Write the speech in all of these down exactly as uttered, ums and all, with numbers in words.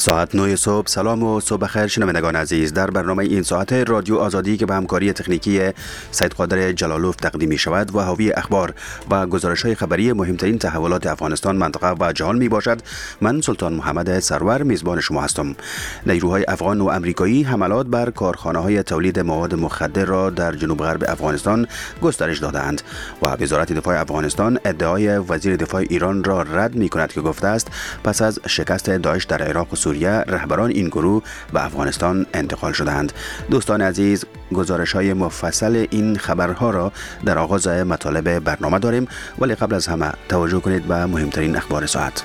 ساعت نه صبح. سلام و صبح بخیر شنوندگان عزیز. در برنامه این ساعت رادیو آزادی که به همکاری تکنیکی سید قادر جلالوف تقدیم می شود و حاوی اخبار و گزارش های خبری مهمترین تحولات افغانستان، منطقه و جهان می باشد، من سلطان محمد سرور میزبان شما هستم. نیروهای افغان و امریکایی حملات بر کارخانه های تولید مواد مخدر را در جنوب غرب افغانستان گسترش دادند و وزارت دفاع افغانستان ادعای وزیر دفاع ایران را رد می کند که گفته است پس از شکست داعش در عراق و سوریه رهبران این گروه به افغانستان انتقال شدند. دوستان عزیز، گزارش های مفصل این خبرها را در آغاز مطالب برنامه داریم، ولی قبل از همه توجه کنید به مهمترین اخبار ساعت.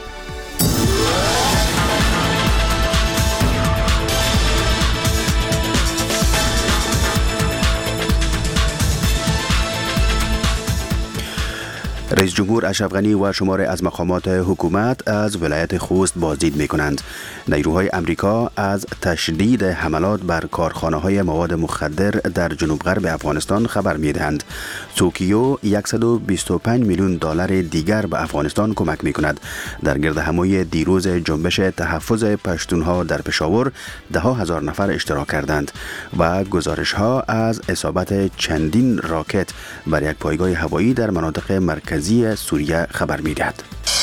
رئیس جمهور اشرف غنی و شماری از مقامات حکومت از ولایت خوست بازدید می کنند. نیروهای امریکا از تشدید حملات بر کارخانه های مواد مخدر در جنوب غرب افغانستان خبر می دهند. توکیو صد و بیست و پنج میلیون دلار دیگر به افغانستان کمک می کند. در گردهمایی دیروز جنبش تحفظ پشتونها در پشاور ده ها هزار نفر اشتراک کردند و گزارش ها از اصابت چندین راکت بر یک پایگاه هوایی در مناطق مرکزی سوریه خبر می دهد.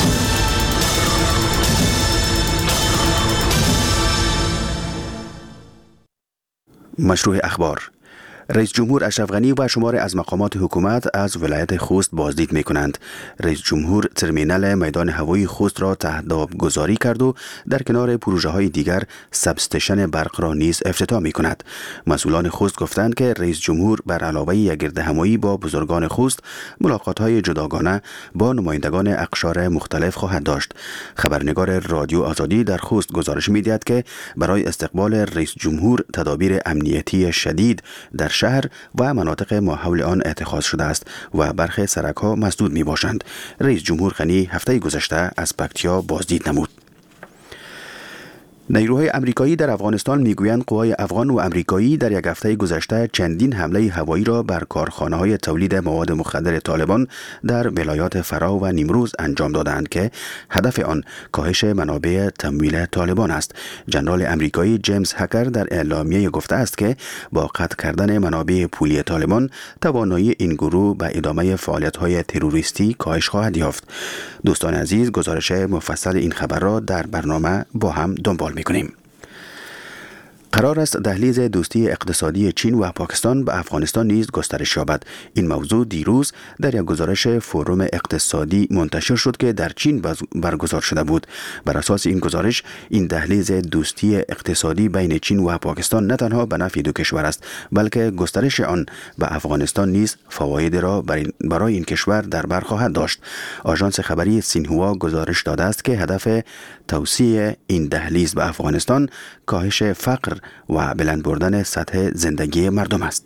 مشروع اخبار. رئیس جمهور اشرف غنی و شماری از مقامات حکومت از ولایت خوست بازدید می کنند. رئیس جمهور ترمینال میدان هوایی خوست را تهداب گذاری کرد و در کنار پروژه های دیگر سبستشن برق را نیز افتتاح می کند. مسئولان خوست گفتند که رئیس جمهور بر علاوه یک گردهمایی با بزرگان خوست ملاقات های جداگانه با نمایندگان اقشار مختلف خواهد داشت. خبرنگار رادیو آزادی در خوست گزارش می دهد که برای استقبال رئیس جمهور تدابیر امنیتی شدید در شهر و مناطق ماحول آن اتخاذ شده است و برخی سرک‌ها مسدود می باشند. رئیس جمهور غنی هفته گذشته از پکتیا بازدید نمود. نیروهای امریکایی در افغانستان میگویند قوای افغان و امریکایی در یک هفته گذشته چندین حمله هوایی را بر کارخانه‌های تولید مواد مخدر طالبان در ولایات فرا و نیمروز انجام دادند که هدف آن کاهش منابع تمویل طالبان است. ژنرال امریکایی جیمز هکر در اعلامیه گفته است که با قطع کردن منابع پولی طالبان توانایی این گروه به ادامه فعالیت‌های تروریستی کاهش خواهد یافت. دوستان عزیز، گزارش مفصل این خبر را در برنامه با هم دنبال می‌کنیم. قرار است دهلیز دوستی اقتصادی چین و پاکستان به افغانستان نیز گسترش یابد. این موضوع دیروز در یک گزارش فروم اقتصادی منتشر شد که در چین برگزار شده بود. بر اساس این گزارش، این دهلیز دوستی اقتصادی بین چین و پاکستان نه تنها به نفع دو کشور است، بلکه گسترش آن به افغانستان نیز فواید را برای این کشور در بر خواهد داشت. آژانس خبری سینهوا گزارش داده است که هدف توسعه این دهلیز به افغانستان کاهش فقر و بلند بردن سطح زندگی مردم است.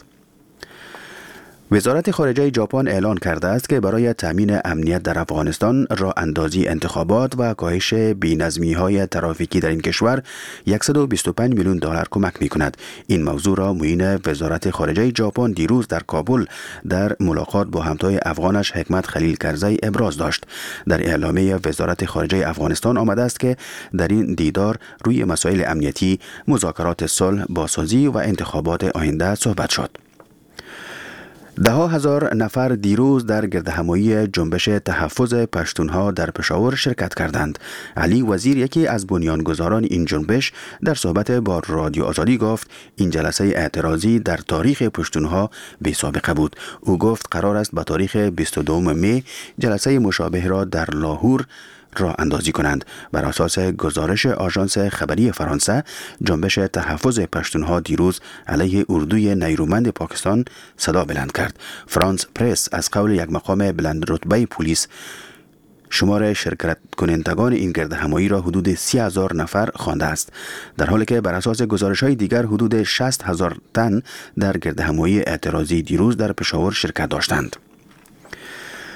وزارت خارجه ژاپن اعلان کرده است که برای تامین امنیت در افغانستان، راه اندازی انتخابات و کاهش بی‌نظمی‌های ترافیکی در این کشور صد و بیست و پنج میلیون دلار کمک می‌کند. این موضوع را معین وزارت خارجه ژاپن دیروز در کابل در ملاقات با همتای افغانش حکمت خلیل کرزی ابراز داشت. در اعلامیه وزارت خارجه افغانستان آمده است که در این دیدار روی مسائل امنیتی، مذاکرات صلح، بازسازی و انتخابات آینده صحبت شد. ده ها هزار نفر دیروز در گردهمایی جنبش تحفظ پشتونها در پشاور شرکت کردند. علی وزیر، یکی از بنیانگذاران این جنبش، در صحبت با رادیو آزادی گفت این جلسه اعتراضی در تاریخ پشتونها بی سابقه بود. او گفت قرار است به تاریخ بیست و دوم می جلسه مشابه را در لاهور راه اندازی کنند. بر اساس گزارش آژانس خبری فرانسه، جنبش تحفظ پشتونها دیروز علیه اردوی نیرومند پاکستان صدا بلند کرد. فرانس پرس از قول یک مقام بلند رتبه پلیس شمار شرکت کنندگان این گردهمایی را حدود سی هزار نفر خوانده است، در حالی که بر اساس گزارش‌های دیگر حدود شصت هزار تن در گردهمایی اعتراضی دیروز در پشاور شرکت داشتند.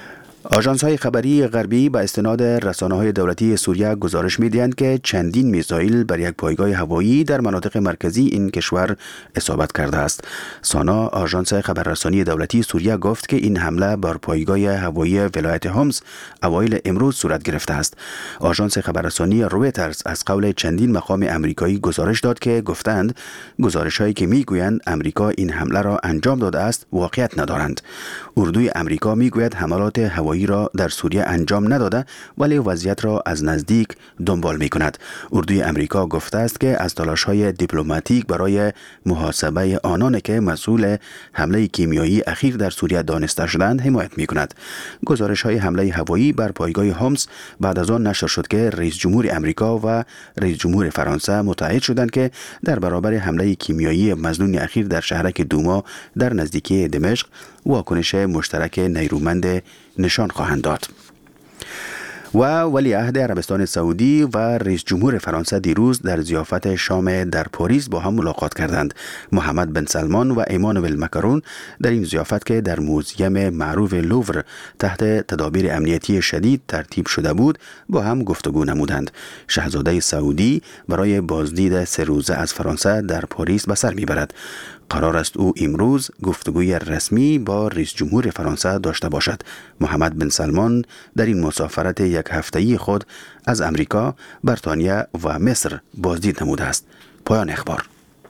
آژانس‌های خبری غربی به استناد رسانه‌های دولتی سوریه گزارش می‌دهند که چندین میزایل بر یک پایگاه هوایی در مناطق مرکزی این کشور اصابت کرده است. سانا، آژانس خبررسانی دولتی سوریه گفت که این حمله بر پایگاه هوایی ولایت هومس اوایل امروز صورت گرفته است. آژانس خبررسانی رویترز از قول چندین مقام آمریکایی گزارش داد که گفتند گزارش‌هایی که می‌گویند آمریکا این حمله را انجام داده است واقعیت ندارند. اردوی آمریکا می‌گوید حملات هوایی را در سوریه انجام نداده ولی وضعیت را از نزدیک دنبال می کند. اردوی امریکا گفته است که از تلاش‌های دیپلماتیک برای محاسبه آنان که مسئول حمله کیمیایی اخیر در سوریه دانسته شدند حمایت می کند. گزارش‌های حمله هوایی بر پایگاه هومس بعد از آن نشر شد که رئیس جمهور امریکا و رئیس جمهور فرانسه متحد شدند که در برابر حمله کیمیایی مظنون اخیر در شهرک دوما در نزدیکی دمشق واکنش مشترک نیرومند نشان خواهند داد. و ولیعهد عربستان سعودی و رئیس جمهور فرانسه دیروز در ضیافت شام در پاریس با هم ملاقات کردند. محمد بن سلمان و ایمانوئل مکرون در این ضیافت که در موزیم معروف لوور تحت تدابیر امنیتی شدید ترتیب شده بود با هم گفتگو نمودند. شاهزاده سعودی برای بازدید سه روزه از فرانسه در پاریس به سر میبرد. قرار است او امروز گفتگوی رسمی با رئیس جمهور فرانسه داشته باشد. محمد بن سلمان در این مسافرت یک هفته‌ای خود از امریکا، بریتانیا و مصر بازدید نموده است. پایان اخبار.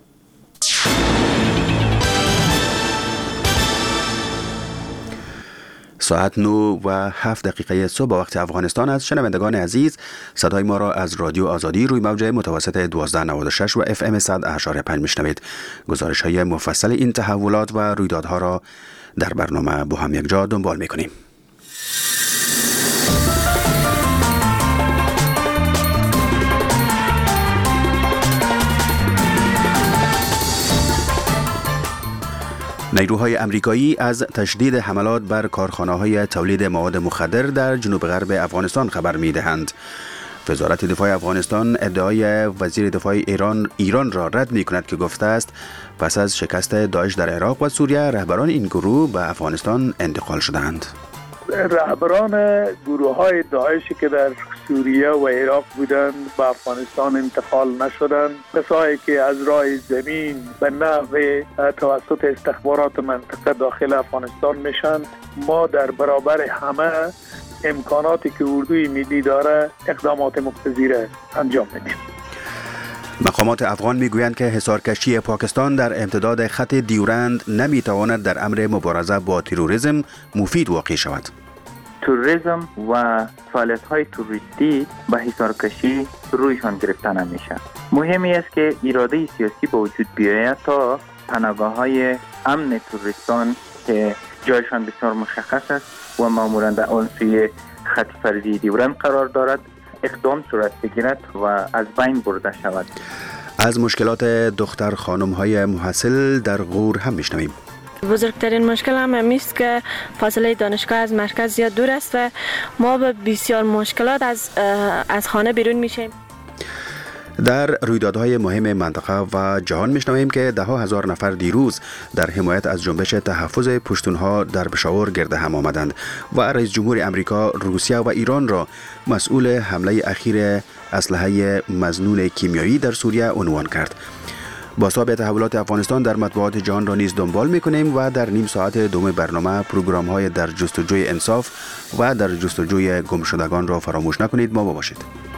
ساعت نو و هفت دقیقه صبح وقت افغانستان است. شنوندگان عزیز، صدای ما را از رادیو آزادی روی موج متوسط دوازده نود و شش و اف ام صد و هشت و پنج میشنوید. گزارش های مفصل این تحولات و رویدادها را در برنامه با هم یک جا دنبال میکنیم. نیروهای امریکایی از تشدید حملات بر کارخانه‌های تولید مواد مخدر در جنوب غرب افغانستان خبر می‌دهند. وزارت دفاع افغانستان ادعای وزیر دفاع ایران ایران را رد می‌کند که گفته است پس از شکست داعش در عراق و سوریه رهبران این گروه به افغانستان انتقال شدند. رهبران گروه های داعشی که در سوریه و عراق بودند به افغانستان انتقال نشدند. کسایی که از راه زمین به نحو توسط استخبارات منطقه داخل افغانستان میشن. ما در برابر همه امکاناتی که اردوی ملی داره اقدامات مقتضیره انجام میدیم. مقامات افغان میگویند که حصارکشی پاکستان در امتداد خط دیورند نمیتواند در امر مبارزه با تروریسم مفید واقع شود. تروریسم و فعالیت‌های تروریستی به حصارکشی رویشان گرفته نمیشه. مهمی است که اراده سیاسی به وجود بیاید تا پناهگاه‌های امن تروریستان که جایشان بسیار مشخص است و معمولاً در آن سوی خط فرضی دیورند قرار دارد اقدام صورت بگیرد و از بین برده شود. از مشکلات دختر خانم های محصل در غور هم میشنویم. بزرگترین مشکل هم همیست که فاصله دانشگاه از مرکز زیاد دور است و ما به بسیار مشکلات از از خانه بیرون میشیم. در رویدادهای مهم منطقه و جهان میشنویم که ده ها هزار نفر دیروز در حمایت از جنبش تحفظ پشتونها در پشاور گرد هم آمدند و رئیس جمهور امریکا روسیه و ایران را مسئول حمله اخیر اسلحه مظنون کیمیایی در سوریه عنوان کرد. بازتاب تحولات افغانستان در مطبوعات جهان را نیز دنبال میکنیم و در نیم ساعت دوم برنامه پروگرام های در جستجوی انصاف و در جستجوی گمشدگان را فراموش نکنید. ما با باشید.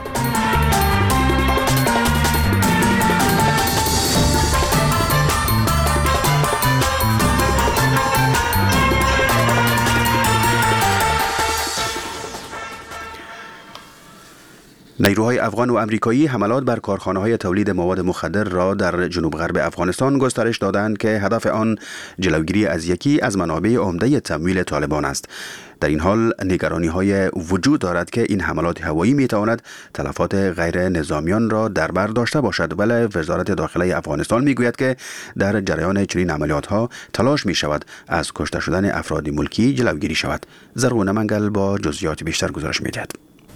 نیروهای افغان و امریکایی حملات بر کارخانه‌های تولید مواد مخدر را در جنوب غرب افغانستان گسترش دادند که هدف آن جلوگیری از یکی از منابع عمده تمویل طالبان است. در این حال نگرانی‌های وجود دارد که این حملات هوایی می‌تواند تلفات غیر نظامیان را در بر داشته باشد، ولی وزارت داخله افغانستان می‌گوید که در جریان چنین عملیات‌ها تلاش می‌شود از کشته شدن افراد ملکی جلوگیری شود. زرغون منگل با جزئیات بیشتر گزارش می‌دهد.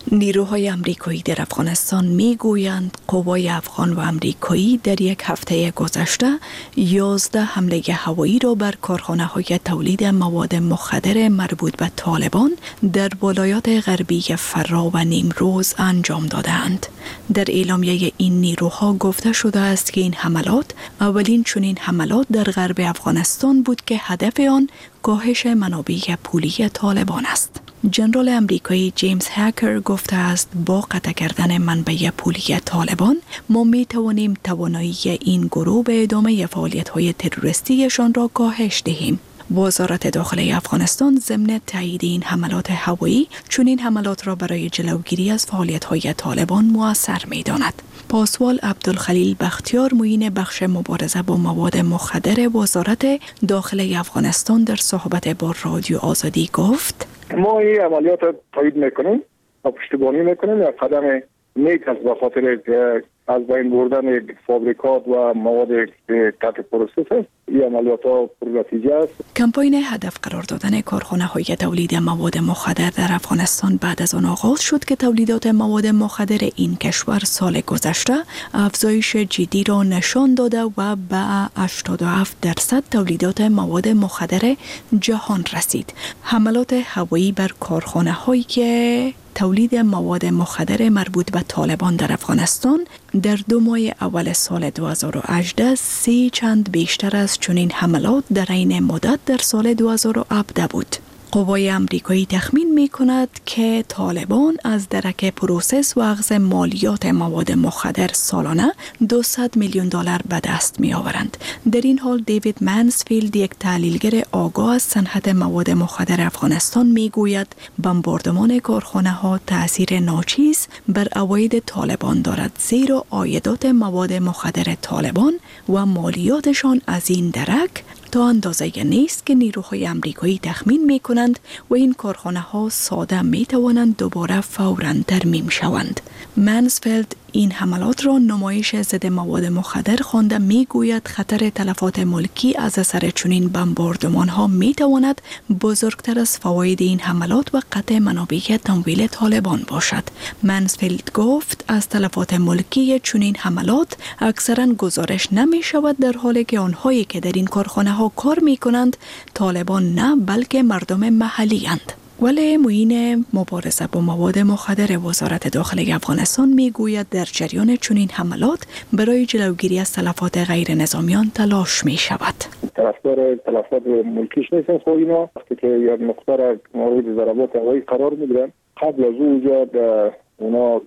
نیروهای آمریکایی در افغانستان میگویند قوای افغان و آمریکایی در یک هفته گذشته یازده حمله هوایی را بر کارخانه‌های تولید مواد مخدر مربوط به طالبان در ولایات غربی فرا و نیمروز انجام دادند. در اعلامیه این نیروها گفته شده است که این حملات اولین چنین حملات در غرب افغانستان بود که هدف آن کاهش منابع پولی طالبان است. جنرال امریکایی جیمز هاکر گفته است با قطع کردن منبع پولی طالبان ما می توانیم توانایی این گروه به ادامه فعالیت‌های تروریستیشان را کاهش دهیم. وزارت داخله افغانستان ضمن تایید این حملات هوایی چون این حملات را برای جلوگیری از فعالیت‌های طالبان مؤثر می‌داند. پاسوال عبدالخلیل بختیار معین بخش مبارزه با مواد مخدر وزارت داخله افغانستان در صحبت با رادیو آزادی گفت: ما این عملیات را تایید میکنیم و پشتیبانی میکنیم. یک قدم نیک است به خاطر از بین بردن فابریکات و مواد تحت پروسس است. این عملیات ها پرنتیجه است. کمپاین هدف قرار دادن کارخانه‌های تولید مواد مخدر در افغانستان بعد از آن آغاز شد که تولیدات مواد مخدر این کشور سال گذشته افزایش جدی را نشان داده و به هشتاد و هفت درصد تولیدات مواد مخدر جهان رسید. حملات هوایی بر کارخانه‌هایی که تولید مواد مخدر مربوط به طالبان در افغانستان در دو ماه اول سال دو هزار و هجده سی چند بیشتر از چنین حملات در این مدت در سال دو هزار و هفده بود. قوای آمریکایی تخمین می کند که طالبان از درک پروسس و اخذ مالیات مواد مخدر سالانه دویست میلیون دلار به دست می آورند. در این حال دیوید منسفیلد، یک تحلیلگر آگاه از صنعت مواد مخدر افغانستان، می گوید بمباردمان کارخانه ها تأثیر ناچیز بر عواید طالبان دارد، زیرا عایدات مواد مخدر طالبان و مالیاتشان از این درک تا اندازه نیست که نیروهای آمریکایی تخمین می کنند و این کارخانه ها ساده می توانند دوباره فوراً ترمیم شوند. منسفیلد این حملات را نمایش ضد مواد مخدر خوانده می گوید خطر تلفات ملکی از اثر چنین بمباردمان ها می تواند بزرگتر از فواید این حملات و قطع منابع تمویل طالبان باشد. منسفیلد گفت از تلفات ملکی چنین حملات اکثرا گزارش نمی شود، در حالی که آنهایی که در این کارخانه ها کار می کنند طالبان نه بلکه مردم محلی اند. ولی معین مبارزه با مواد مخدر وزارت داخله افغانستان می گوید در جریان چنین حملات برای جلوگیری از تلفات غیر نظامیان تلاش می شود. طرفدار تلفات ملکیش نیستن، خب اینا وقتی که یک نقطه را مورد ضربات هوایی قرار میگیرن قبل از اونجا اونا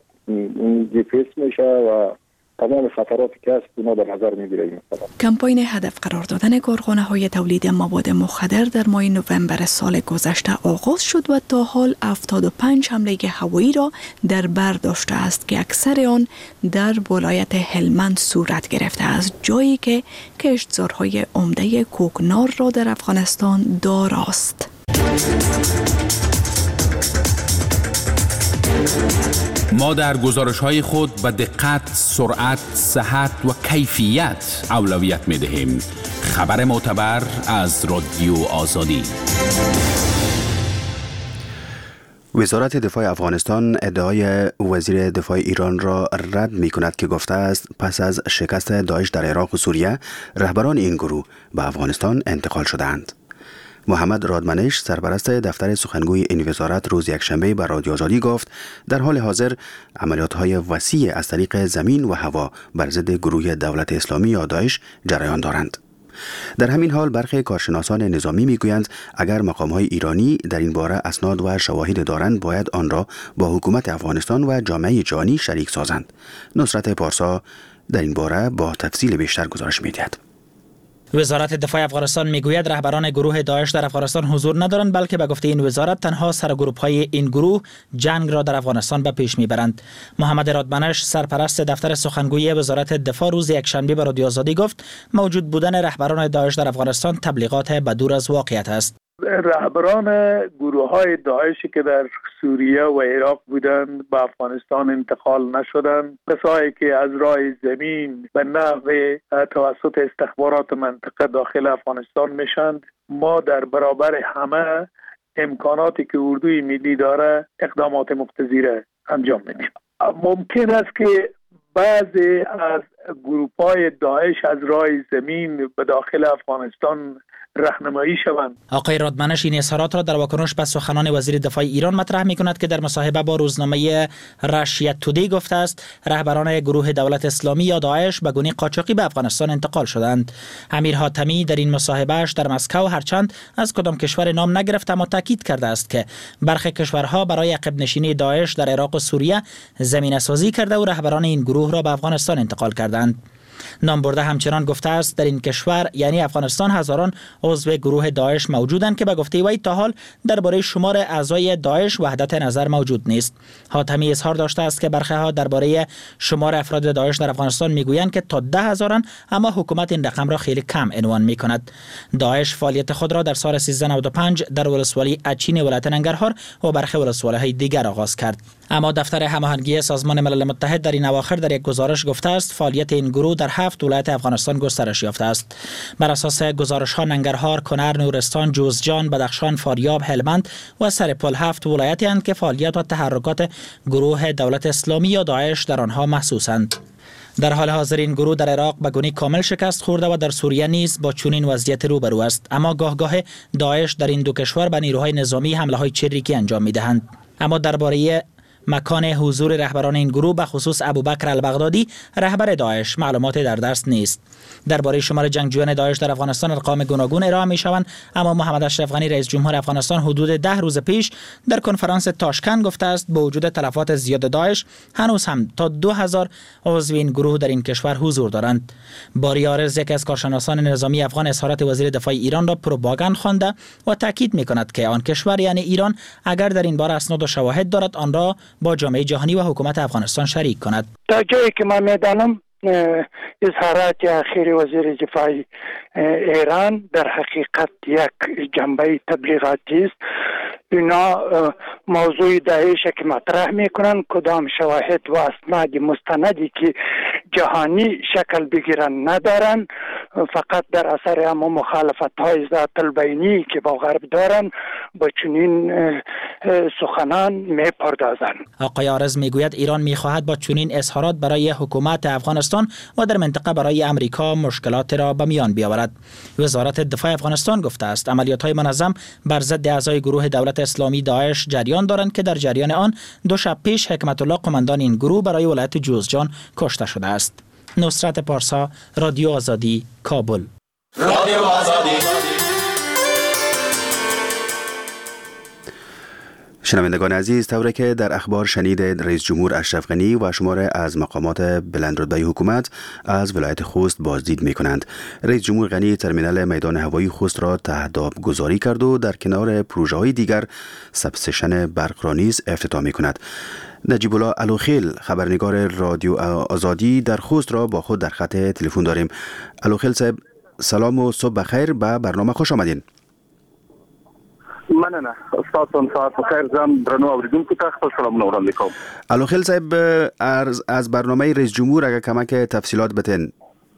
جی پی اس میشه و تمام خطراتی که هست اونا در نظر میگیره. کمپاین هدف قرار دادن کارخانه‌های تولید مواد مخدر در ماه نوامبر سال گذشته آغاز شد و تا حال هفتاد و پنج حمله هوایی را در بر داشته است که اکثر آن در ولایت هلمند صورت گرفته است، جایی که کشتزارهای عمده کوکنار را در افغانستان داراست. ما در گزارش‌های خود به دقت، سرعت، صحت و کیفیت اولویت می‌دهیم. خبر معتبر از رادیو آزادی. وزارت دفاع افغانستان ادعای وزیر دفاع ایران را رد می کند که گفته است پس از شکست داعش در عراق و سوریه رهبران این گروه به افغانستان انتقال شدند. محمد رادمنش، سرپرست دفتر سخنگوی این وزارت، روز یکشنبه به رادیو آزادی گفت در حال حاضر عملیات‌های وسیع از طریق زمین و هوا بر ضد گروه دولت اسلامی یا داعش جریان دارند. در همین حال برخی کارشناسان نظامی میگویند اگر مقام‌های ایرانی در این باره اسناد و شواهد دارند باید آن را با حکومت افغانستان و جامعه جهانی شریک سازند. نصرت پارسا در این باره با تفصیل بیشتر گزارش می‌دهد. وزارت دفاع افغانستان میگوید رهبران گروه داعش در افغانستان حضور ندارند، بلکه به گفته این وزارت تنها سرگروه‌های این گروه جنگ را در افغانستان به پیش میبرند. محمد رادمنش، سرپرست دفتر سخنگوی وزارت دفاع، روز یکشنبه به رادیو آزادی گفت موجود بودن رهبران داعش در افغانستان تبلیغات بدور از واقعیت است. رهبران گروه های داعشی که در سوریه و عراق بودند به افغانستان انتقال نشدند. کسایی که از راه زمین به نحو توسط استخبارات منطقه داخل افغانستان میشند. ما در برابر همه امکاناتی که اردوی ملی داره اقدامات مقتضیره انجام میدیم. ممکن است که بعضی از گروپ‌های داعش از راه زمین به داخل افغانستان راهنمایی شوند. آقای رادمنش این اظهارات را در واکنش به سخنان وزیر دفاع ایران مطرح می‌کند که در مصاحبه با روزنامه رشیا تودی گفته است رهبران گروه دولت اسلامی یا داعش به گونه قاچاقی به افغانستان انتقال شدند. امیر حاتمی در این مصاحبهش در مسکو هرچند از کدام کشور نام نگرفت اما تاکید کرده است که برخی کشورها برای عقب نشینی داعش در عراق و سوریه زمینه سازی کرده و رهبران این گروه را به افغانستان انتقال کردند. نام برده همچنان گفته است در این کشور یعنی افغانستان هزاران عضو گروه داعش موجودند که به گفته وی تا حال درباره شمار اعضای داعش وحدت نظر موجود نیست. حاتمی اظهار داشته است که برخی ها درباره شمار افراد داعش در افغانستان میگویند که تا ده هزارن اما حکومت این رقم را خیلی کم عنوان میکند. داعش فعالیت خود را در سال سیزده نود و پنج در ولسوالی اچین ولایت ننگرهار و برخی ولسوالی‌های دیگر آغاز کرد. اما دفتر هماهنگی سازمان ملل متحد در این اواخر در یک گزارش گفته است فعالیت این گروه در هفت ولایت افغانستان گسترش یافته است. بر اساس گزارش‌ها ننگرهار، کنر، نورستان، جوزجان، بدخشان، فاریاب، هلمند و سرپل هفت ولایتی اند که فعالیت و تحرکات گروه دولت اسلامی یا داعش در آنها محسوسند. در حال حاضر این گروه در عراق به گونه کامل شکست خورده و در سوریه نیز با چنین وضعیت روبرو است. اما گاه گاه داعش در این دو کشور به نیروهای نظامی حمله‌های چریکی انجام می‌دهند. اما درباره مکان حضور رهبران این گروه به خصوص ابوبکر البغدادی رهبر داعش معلومات در دست نیست. درباره شمار جنگجویان داعش در افغانستان ارقام گوناگون ارائه می‌شوند اما محمد اشرف غنی رئیس جمهور افغانستان حدود ده روز پیش در کنفرانس تاشکند گفته است با وجود تلفات زیاد داعش هنوز هم تا دو هزار عضو این گروه در این کشور حضور دارند. باری عارض یک از کارشناسان نظامی افغان اظهارات وزیر دفاع ایران را پروپاگاند خوانده و تاکید می‌کند که آن کشور یعنی ایران اگر در این باره اسناد و شواهد دارد آن را با جامعه جهانی و حکومت افغانستان شریک کند. تا جایی که من می‌دانم اظهارات اخیر وزیر دفاع ایران در حقیقت یک جنبه تبلیغاتی است. اینا موضوع داعش که مطرح میکنن کدام شواهد و اسناد مستندی که جهانی شکل بگیرن ندارن، فقط در اثر اما مخالفت های ذات البینی که با غرب دارن با چنین سخنان میپردازن. آقای عارض میگوید ایران میخواهد با چنین اظهارات برای حکومت افغانستان و در منطقه برای امریکا مشکلات را به میان بیاورد. وزارت دفاع افغانستان گفته است عملیات های منظم بر ضد اعضای گروه دولت اسلامی داعش جریان دارند که در جریان آن دو شب پیش حکمت الله قماندان این گروه برای ولایت جوزجان کشته شده است. نصرت پارسا، رادیو آزادی، کابل. رادیو آزادی. شنوندگان عزیز، طوری که در اخبار شنید رئیس جمهور اشرف غنی و شمار از مقامات بلندرتبه حکومت از ولایت خوست بازدید می کنند. رئیس جمهور غنی ترمینال میدان هوایی خوست را تهداب گذاری کرد و در کنار پروژه های دیگر سبستشن برق را نیز افتتاح می کند. نجیب الله الوخیل خبرنگار رادیو آزادی در خوست را با خود در خط تلفن داریم. الوخیل صاحب سلام و صبح بخیر، به برنامه خوش آمدین. مننه استادتون ساعت بخیر. زم درنو اوریدونکو ته خپل سلامونه وړاندې کوم. الوخیل صاحب از برنامه رئیس جمهور اگر کمک تفصیلات بتین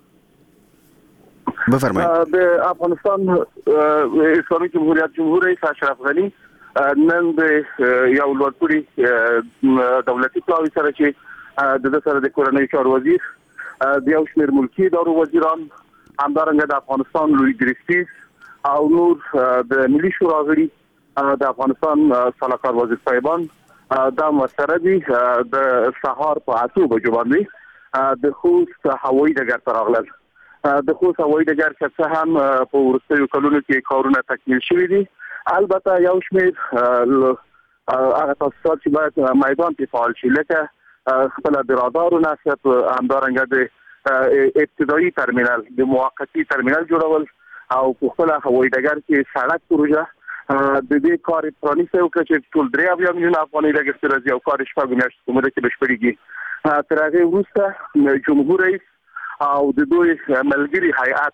بفرمایید. د افغانستان اسلامي جمهوریت جمهور رئیس اشرف غنی نن د یو لوړپوړي دولتي پلاوي سره چې د سره د کورنۍ چارو وزیر د یو شمېر ملکي ادارو وزیران همدارنګه د افغانستان لوی درستیز او نور د ملي شورا غړي د افغانستان سلاکار وزیر صاحبان دا مسره دي د سهار په اته بجو باندې د خوست هوایي ډګر ته راغلل. د خوست هوایي ډګر چې هم په ورستیو کلونو کې کارونه تکمیل شوي دي. البته یو شمېر هغه تاسیسات چې باید میدان کې فعال شي لکه خپل د رادارو نصب، همدارنګه د ابتدایي ترمینل د موقتی ترمینل جوړول او په خپل هوایي ډګر کې سړک پروژه د دې کار پرانیسته او چې ټول درې اویا میلیون افغانۍ لګښت راځي او کار شپږ میاشتې په موده کې بشپړېږي. تر هغې وروسته جمهور رئیس او د دوی ملګري هیئت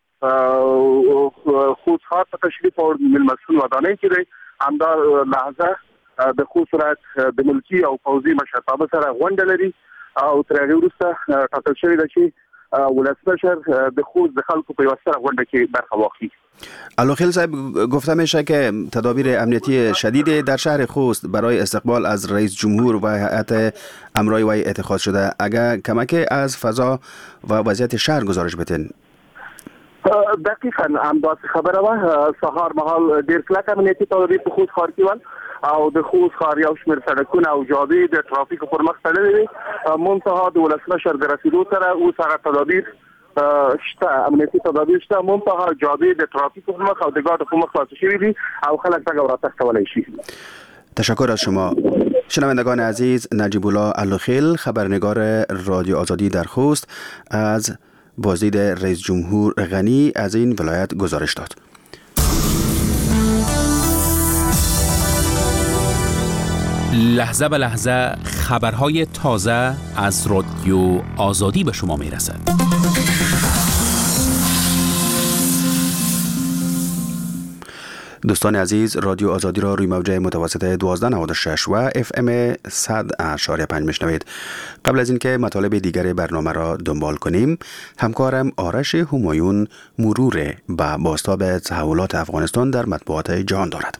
خوست ښار ته تشریف او مېلمستون ودانۍ کې دی. همدا لحظه د خوست ولایت د ملکي او پوځي مشرتابه سره غونډه لري او تر هغې وروسته ټاکل شوې ده چې ولسمشر د خوست د خلکو په وسیله غونډه کې برخه واخلي. علوخیل صاحب، گفته میشه که تدابیر امنیتی شدید در شهر خوست برای استقبال از رئیس جمهور و هیئت امرای وی اتخاذ شده. اگر کمک از فضا و وضعیت شهر گزارش بتین. دقیقاً همداسې خبره وه. سهار مهال ډېر کلک امنیتي تدابیر په خوست ښار کې ول او د خوست ښار یو شمېر سړکونه او جادې د ترافیکو پر مخ تړلې وې. منتها د ولسمشر د رسېدو سره اوس هغه تدابیر شته، امنیتي تدابیر شته، منتها جادې د ترافیکو پر مخ او د ګاډو په مخ خلاصې شوي دي او خلک تګ او راتګ کولی شي. تشکر از شما. شنوندگان عزیز، نجیب الله علوخیل، خبرنگار رادیو آزادی در خوست، از بازدید رئیس جمهور غنی از این ولایت گزارش داد. لحظه به لحظه خبرهای تازه از رادیو آزادی به شما می رسد. دوستان عزیز، رادیو آزادی را روی موجه متوسط دوازده نود و شش و اف ام صد اشاری پنج میشنوید. قبل از اینکه مطالب دیگر برنامه را دنبال کنیم، همکارم آرش همایون مرور به بازتاب تحولات افغانستان در مطبوعات جهان دارد.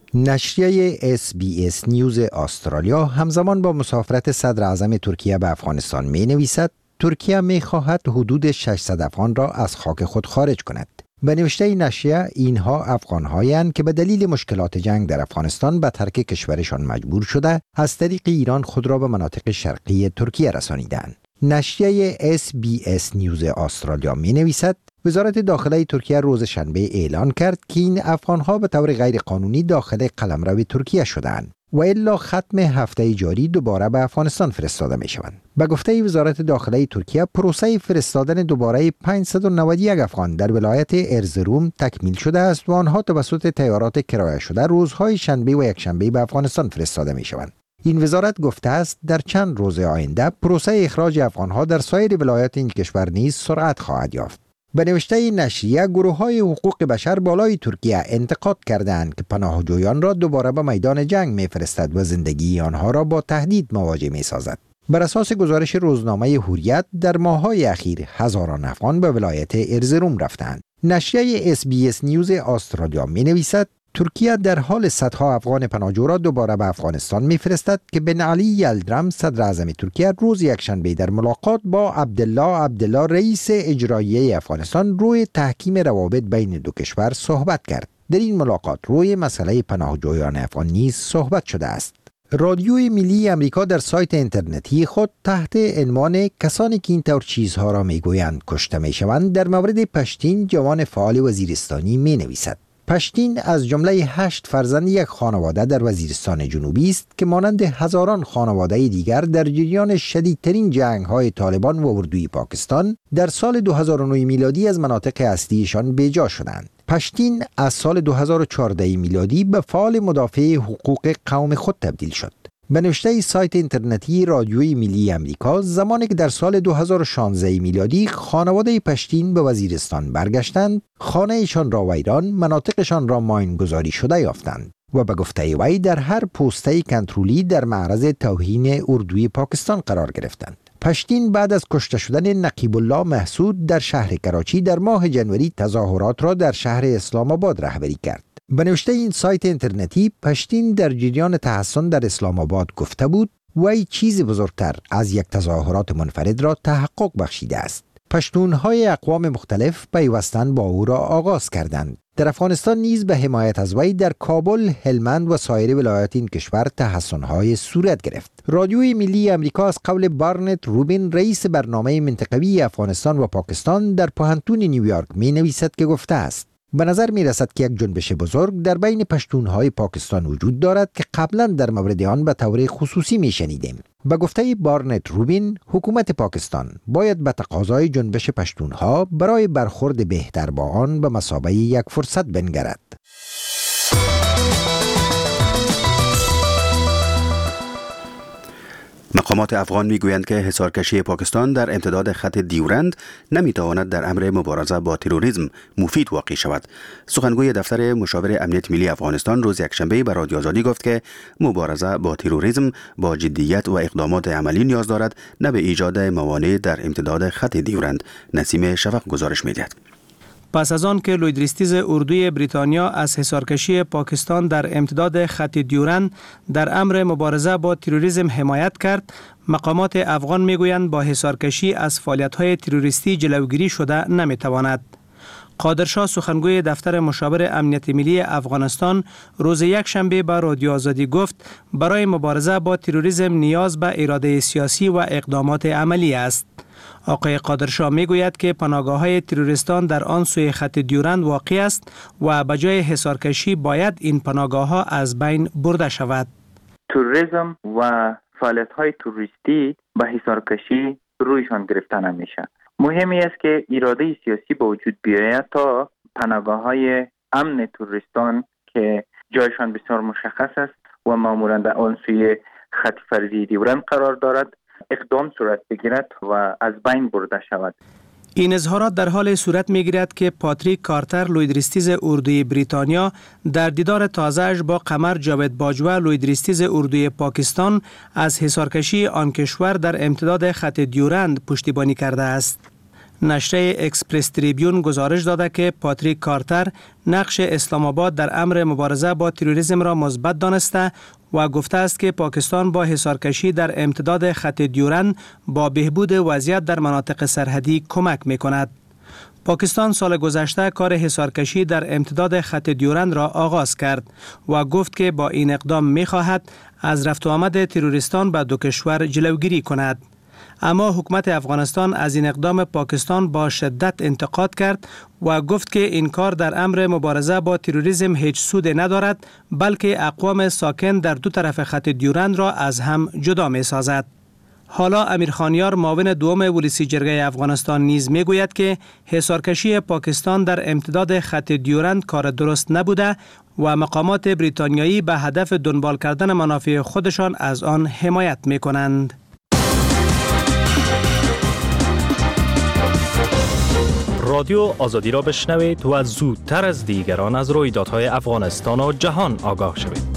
نشریه اس بی اس نیوز استرالیا همزمان با مسافرت صدر اعظم ترکیه به افغانستان می نویسد ترکیه می خواهد حدود ششصد افغان را از خاک خود خارج کند. به نوشته نشریه، اینها افغان‌هایند که به دلیل مشکلات جنگ در افغانستان به ترک کشورشان مجبور شده از طریق ایران خود را به مناطق شرقی ترکیه رسانیدند. نشریه اس بی اس نیوز استرالیا می نویسد وزارت داخله ترکیه روز شنبه اعلان کرد که این افغان‌ها به طور غیر قانونی داخل قلمرو ترکیه شدند و الا ختم هفته جاری دوباره به افغانستان فرستاده می شوند. به گفته وزارت داخله ترکیه، پروسه فرستادن دوباره پانصد و نود و یک افغان در ولایت ارزروم تکمیل شده است و آنها توسط طیارات کرایه شده روزهای شنبه و یکشنبه به افغانستان فرستاده می شوند. این وزارت گفته است در چند روز آینده پروسه اخراج افغانها در سایر ولایات این کشور نیز سرعت خواهد یافت. به نوشته نشریه، گروه‌های حقوق بشر بالای ترکیه انتقاد کردند که پناهجویان را دوباره به میدان جنگ می‌فرستد و زندگی آنها را با تهدید مواجه می‌سازد. بر اساس گزارش روزنامه حریت، در ماه‌های اخیر هزاران افغان به ولایت ارزروم رفتند. نشریه اس بی اس نیوز استرالیا می‌نویسد ترکیه در حال صدها افغان پناهجو را دوباره به افغانستان می‌فرستد که بن علی یلدرم صدر اعظم ترکیه روز یکشنبه در ملاقات با عبدالله عبدالله رئیس اجرایی افغانستان روی تحکیم روابط بین دو کشور صحبت کرد. در این ملاقات روی مسئله پناهجویان افغان نیز صحبت شده است. رادیوی ملی امریکا در سایت اینترنتی خود تحت عنوان کسانی که این طور چیزها را میگویند کشته میشوند در مورد پشتین، جوان فعال وزیرستانی مینویسد. پشتین از جمله هشت فرزند یک خانواده در وزیرستان جنوبی است که مانند هزاران خانواده دیگر در جریان شدیدترین جنگ‌های طالبان و اردوی پاکستان در سال دو هزار و نه میلادی از مناطق اصلیشان بیجا شدند. پشتین از سال دو هزار و چهارده میلادی به فعال مدافع حقوق قوم خود تبدیل شد. به نوشته سایت اینترنتی رادیوی ملی امریکا، زمانی که در سال دو هزار و شانزده میلادی خانواده پشتین به وزیرستان برگشتند، خانه‌شان را ویران، مناطقشان را ماینگذاری شده یافتند و به گفته وی در هر پوسته کنترلی در معرض توهین اردوی پاکستان قرار گرفتند. پشتین بعد از کشته شدن نقیب الله محسود در شهر کراچی در ماه جنوری تظاهرات را در شهر اسلام آباد رهبری کرد. به نوشته این سایت اینترنتی، پشتین در جریان تحصن در اسلام آباد گفته بود وی چیز بزرگتر از یک تظاهرات منفرد را تحقق بخشیده است. پشتونهای اقوام مختلف پیوستن با او را آغاز کردند. در افغانستان نیز به حمایت از وی در کابل، هلمند و سایر ولایات این کشور تحصن‌های صورت گرفت. رادیوی ملی امریکا از قول بارنت روبین، رئیس برنامه منطقوی افغانستان و پاکستان در پوهنتون نیویورک می نویسد که گفته است به نظر می رسد که یک جنبش بزرگ در بین پشتونهای پاکستان وجود دارد که قبلا در مورد آن به طور خصوصی می شنیدیم. به گفته بارنت روبین، حکومت پاکستان باید به تقاضای جنبش پشتونها برای برخورد بهتر با آن به مثابه یک فرصت بنگرد. مقامات افغان میگویند که حصارکشی پاکستان در امتداد خط دیورند نمیتواند در امر مبارزه با تروریسم مفید واقع شود. سخنگوی دفتر مشاور امنیت ملی افغانستان روز یکشنبه به رادیو آزادی گفت که مبارزه با تروریسم با جدیت و اقدامات عملی نیاز دارد، نه به ایجاد موانع در امتداد خط دیورند. نسیم شفق گزارش می‌دهد. پس از آن که لویدریستیز اردوی بریتانیا از حصارکشی پاکستان در امتداد خط دیورند در امر مبارزه با تروریسم حمایت کرد، مقامات افغان میگویند با حصارکشی از فعالیت‌های تروریستی جلوگیری شده نمیتواند. قادرشاه سخنگوی دفتر مشاور امنیت ملی افغانستان روز یک شنبه به رادیو آزادی گفت برای مبارزه با تروریسم نیاز به اراده سیاسی و اقدامات عملی است. آقای قادرشاه میگوید که پناهگاه‌های تروریستان در آن سوی خط دیورند واقع است و به جای حصارکشی باید این پناهگاه‌ها از بین برده شود. تروریسم و فعالیت‌های تروریستی به حصارکشی رویشان گرفته نمیشه. مهمی است که اراده سیاسی به وجود بیاید تا پناهگاه‌های امن تروریستان که جایشان بسیار مشخص است و معمولاً در آن سوی خط فرضی دیورند قرار دارد اقدام صورت بگیرد و از بین برده شود. این اظهارات در حال صورت می‌گیرد که پاتریک کارتر لویدریستیز اردوی بریتانیا در دیدار تازه‌اش با قمر جاوید باجوه لویدریستیز اردوی پاکستان از حصارکشی آن کشور در امتداد خط دیورند پشتیبانی کرده است. نشریه اکسپرس تریبیون گزارش داده که پاتریک کارتر نقش اسلام آباد در امر مبارزه با تروریسم را مثبت دانسته و گفته است که پاکستان با حصارکشی در امتداد خط دیورند با بهبود وضعیت در مناطق سرحدی کمک می‌کند. پاکستان سال گذشته کار حصارکشی در امتداد خط دیورند را آغاز کرد و گفت که با این اقدام می‌خواهد از رفت و آمد تروریستان به دو کشور جلوگیری کند. اما حکومت افغانستان از این اقدام پاکستان با شدت انتقاد کرد و گفت که این کار در امر مبارزه با تروریسم هیچ سود ندارد، بلکه اقوام ساکن در دو طرف خط دیورند را از هم جدا می سازد. حالا امیر خانیار معاون دوم ولسی جرگه افغانستان نیز می گوید که حصارکشی پاکستان در امتداد خط دیورند کار درست نبوده و مقامات بریتانیایی به هدف دنبال کردن منافع خودشان از آن حمایت می کنند. رادیو آزادی را بشنوید و زودتر از دیگران از رویدادهای افغانستان و جهان آگاه شوید.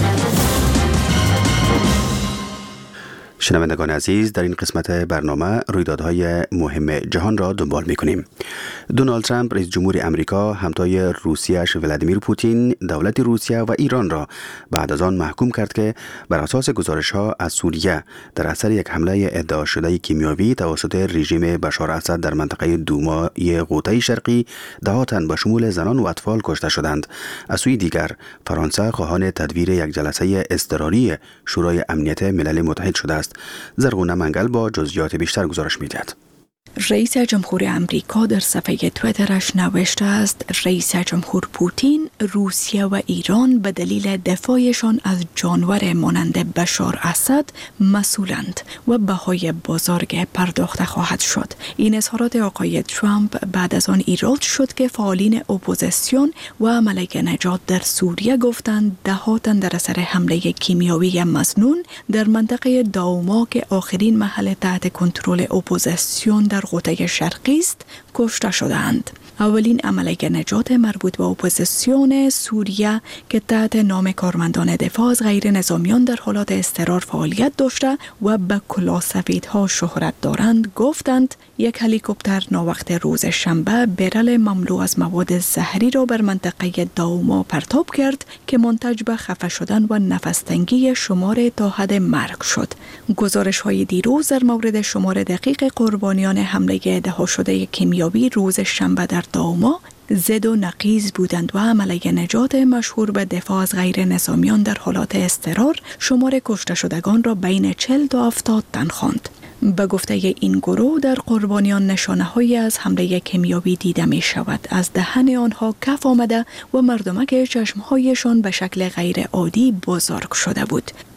شنوندگان عزیز، در این قسمت برنامه رویدادهای مهم جهان را دنبال می‌کنیم. دونالد ترامپ رئیس جمهور امریکا همتای روسیه‌اش ولادیمیر پوتین دولت روسیه و ایران را بعد از آن محکوم کرد که بر اساس گزارش‌ها از سوریه در اثر یک حمله ادعا شده کیمیاوی توسط رژیم بشار اسد در منطقه دومای غوطه شرقی ده تن به شمول زنان و اطفال کشته شدند. از سوی دیگر فرانسه خواهان تدویر یک جلسه اضطراری شورای امنیت ملل متحد شده است. زرغونه منگل با جزئیات بیشتر گزارش می‌دهد. رئیس جمهور امریکا در صفحه تویترش نوشته است رئیس جمهور پوتین، روسیه و ایران به دلیل دفاعشان از جانور مانند بشار اسد مسئولند و بهای بزرگ پرداخته خواهد شد. این اظهارات آقای ترامپ بعد از آن ایراد شد که فعالین اپوزیسیون و ملک نجات در سوریه گفتند ده ها تن در اثر حمله کیمیاوی مظنون در منطقه داوما که آخرین محل تحت کنترل اپوزیسیون در غوطه شرقی است کشته شدند. اولین عملیات نجات مربوط به اپوزیسیون سوریه که تحت نام کارمندان دفاع از غیر نظامیان در حالات اضطرار فعالیت داشته و به کلاهسفیدها شهرت دارند گفتند یک هلیکوپتر ناوقت روز شنبه برل مملو از مواد زهری را بر منطقه داوما پرتاب کرد که منتج به خفه شدن و نفس‌تنگی شمار تا حد مرگ شد. گزارش های دیروز در مورد شمار دقیق قربانیان حمله ادعا شده کیمیاوی روز شنبه در داوما زد و نقیض بودند و عملیات نجات مشهور به دفاع از غیر نظامیان در حالات اضطرار شمار کشته شدگان را بین چهل تا هفتاد تن خواند. به گفته این گروه در قربانیان نشانه‌هایی از حمله کیمیاوی دیده می شود. از دهن آنها کف آمده و مردمک چشمهایشان به شکل غیر عادی بزرگ شده بود.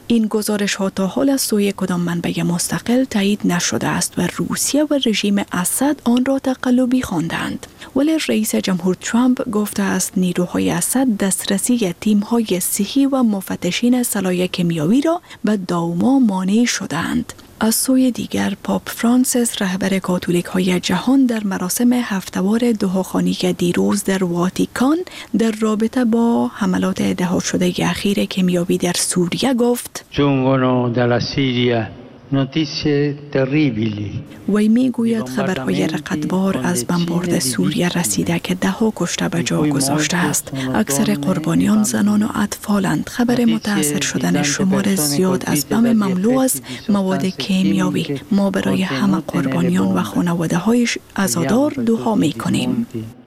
این گزارش ها تا حال از سوی کدام منبع مستقل تایید نشده است و روسیه و رژیم اسد آن را تقلبی خواندند. ولی رئیس جمهور ترامپ گفته است نیروهای اسد دسترسی تیم‌های صحی و مفتشین سلاح کیمیایی را به داوما مانع شدند. از سوی دیگر پاپ فرانسیس رهبر کاتولیک های جهان در مراسم هفتوار دعاخوانی دیروز در واتیکان در رابطه با حملات دهات شده اخیر کیمیایی در سوریه گفت giungono dalla Siria notizie terribili. وی می گوید خبرهای رقتبار از بمبارد سوریه رسیده که ده ها کشته به جا گذاشته است. اکثر قربانیان زنان و اطفالند. خبر متاثر شدن شمار زیاد از بم مملو از مواد کیمیایی. ما برای همه قربانیان و خانواده هایش عزادار دعا می کنیم.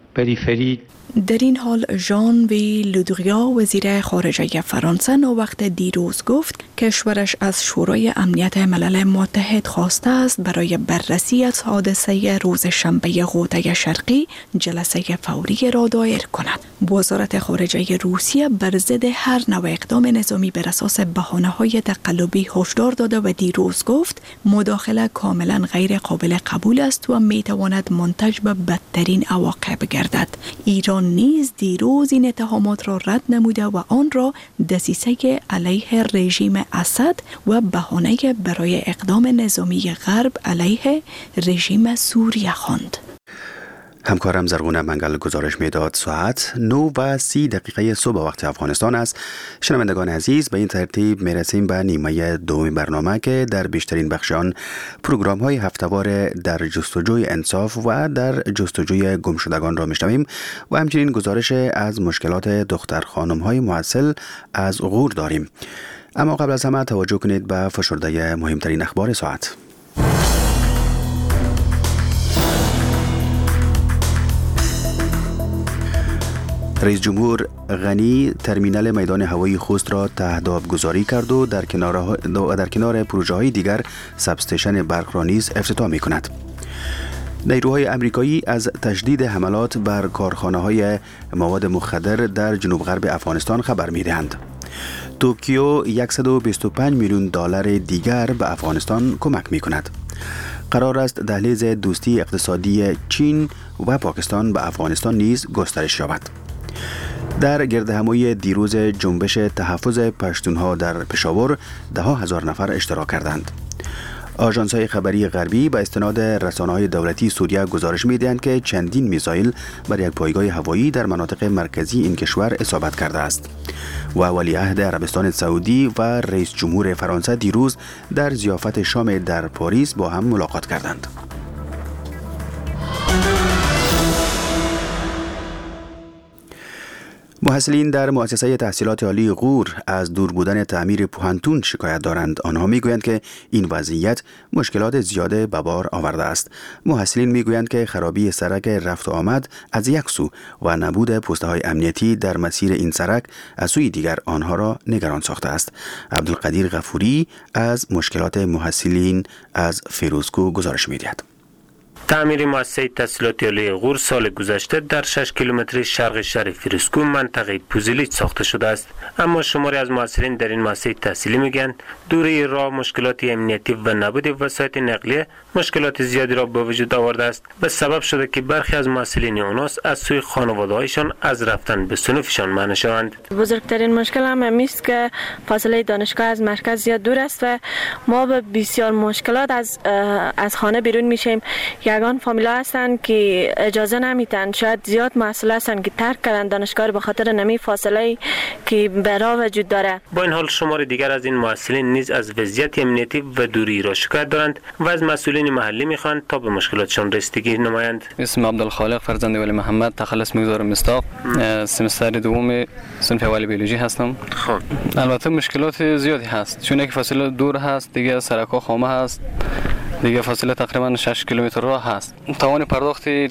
در این حال ژان وی لودریا وزیر خارجه فرانسه نووقت دیروز گفت کشورش از شورای امنیت ملل متحد خواسته است برای بررسی از حادثه روز شنبه غوطه شرقی جلسه فوری را دایر کند. وزارت خارجه روسیه بر ضد هر نوع اقدام نظامی بر اساس بهانه‌های تقلبی هشدار داده و دیروز گفت مداخله کاملا غیر قابل قبول است و می تواند منتج به بدترین عواقب گردد. ایران نیز دیروز این اتهامات را رد نموده و آن را دسیسه علیه رژیم اسد و بهانه برای اقدام نظامی غرب علیه رژیم سوریه خواند. همکارم زرغونه منگل گزارش میداد. ساعت نه و سی دقیقه صبح وقت افغانستان است. شنوندگان عزیز، به این ترتیب میرسیم به نیمه دوم برنامه که در بیشترین بخش آن پروگرام های هفته‌وار در جستجوی انصاف و در جستجوی گمشدگان را میشنویم و همچنین گزارش از مشکلات دختر خانم های محصل از غور داریم. اما قبل از همه توجه کنید به فشرده مهمترین اخبار ساعت. رئیس جمهور غنی ترمینال میدان هوایی خوست را تهداب گذاری کرد و در کنار در کنار پروژه های دیگر سبستیشن برق را نیز افتتاح می کند. نیروهای آمریکایی از تشدید حملات بر کارخانه های مواد مخدر در جنوب غرب افغانستان خبر می دهند. توکیو صد و بیست و پنج میلیون دلار دیگر به افغانستان کمک می کند. قرار است دهلیز دوستی اقتصادی چین و پاکستان به افغانستان نیز گسترش یابد. در گردهمایی دیروز جنبش تحفظ پشتونها در پشاور ده ها هزار نفر اشتراک کردند. آژانس‌های خبری غربی به استناد رسانه‌های دولتی سوریه گزارش می‌دهند که چندین میزایل بر یک پایگاه هوایی در مناطق مرکزی این کشور اصابت کرده است. و ولیعهد عربستان سعودی و رئیس جمهور فرانسه دیروز در ضیافت شام در پاریس با هم ملاقات کردند. محصلین در مؤسسه تحصیلات عالی غور از دور بودن تعمیر پوهنتون شکایت دارند. آنها میگویند که این وضعیت مشکلات زیاد به بار آورده است. محصلین میگویند که خرابی سرک رفت و آمد از یک سو و نبود پست‌های امنیتی در مسیر این سرک از سوی دیگر آنها را نگران ساخته است. عبدالقدیر غفوری از مشکلات محصلین از فیروزکو گزارش می‌دهد. تعمیر مؤسسه تحصیلات عالی غور سال گذشته در شش کیلومتر شرق شهر فیروزکو منطقه پوزیلیچ ساخته شده است. اما شماری از محصلین در این مؤسسه تحصیلی میگن دوری راه، مشکلات امنیتی و نبود وسایل نقلیه مشکلات زیادی را به وجود آورده است و سبب شده که برخی از محصلین اوناس از سوی خانواده‌هایشان از رفتن به صنفشان منع شوند. بزرگترین مشکل هم همیست که فاصله دانشگاه از مرکز زیاد دور است و ما به بسیار مشکلات از از خانه بیرون میشیم. یگان فامیلا هستن که اجازه نمیدن، شاید زیاد مسئله هستن که ترک کردن دانشگاه به خاطر نمی فاصله که برا وجود داره. با این حال شمار دیگر از این محصلین نیز از وضعیت امنیتی و دوری را شکایت دارند و از مسئولین محلی میخوان تا به مشکلاتشان رسیدگی نمایند. اسم عبدالخالق فرزند ولی محمد، تخلص میگذارم مستاق، سمستر دوم صنف اول بیولوژی هستم. خب البته مشکلات زیادی هست، چون که فاصله دور هست، دیگه سرک‌ها خامه هست، دیگه فاصله تقریبا شش کیلومتر راه هست. توان پرداخت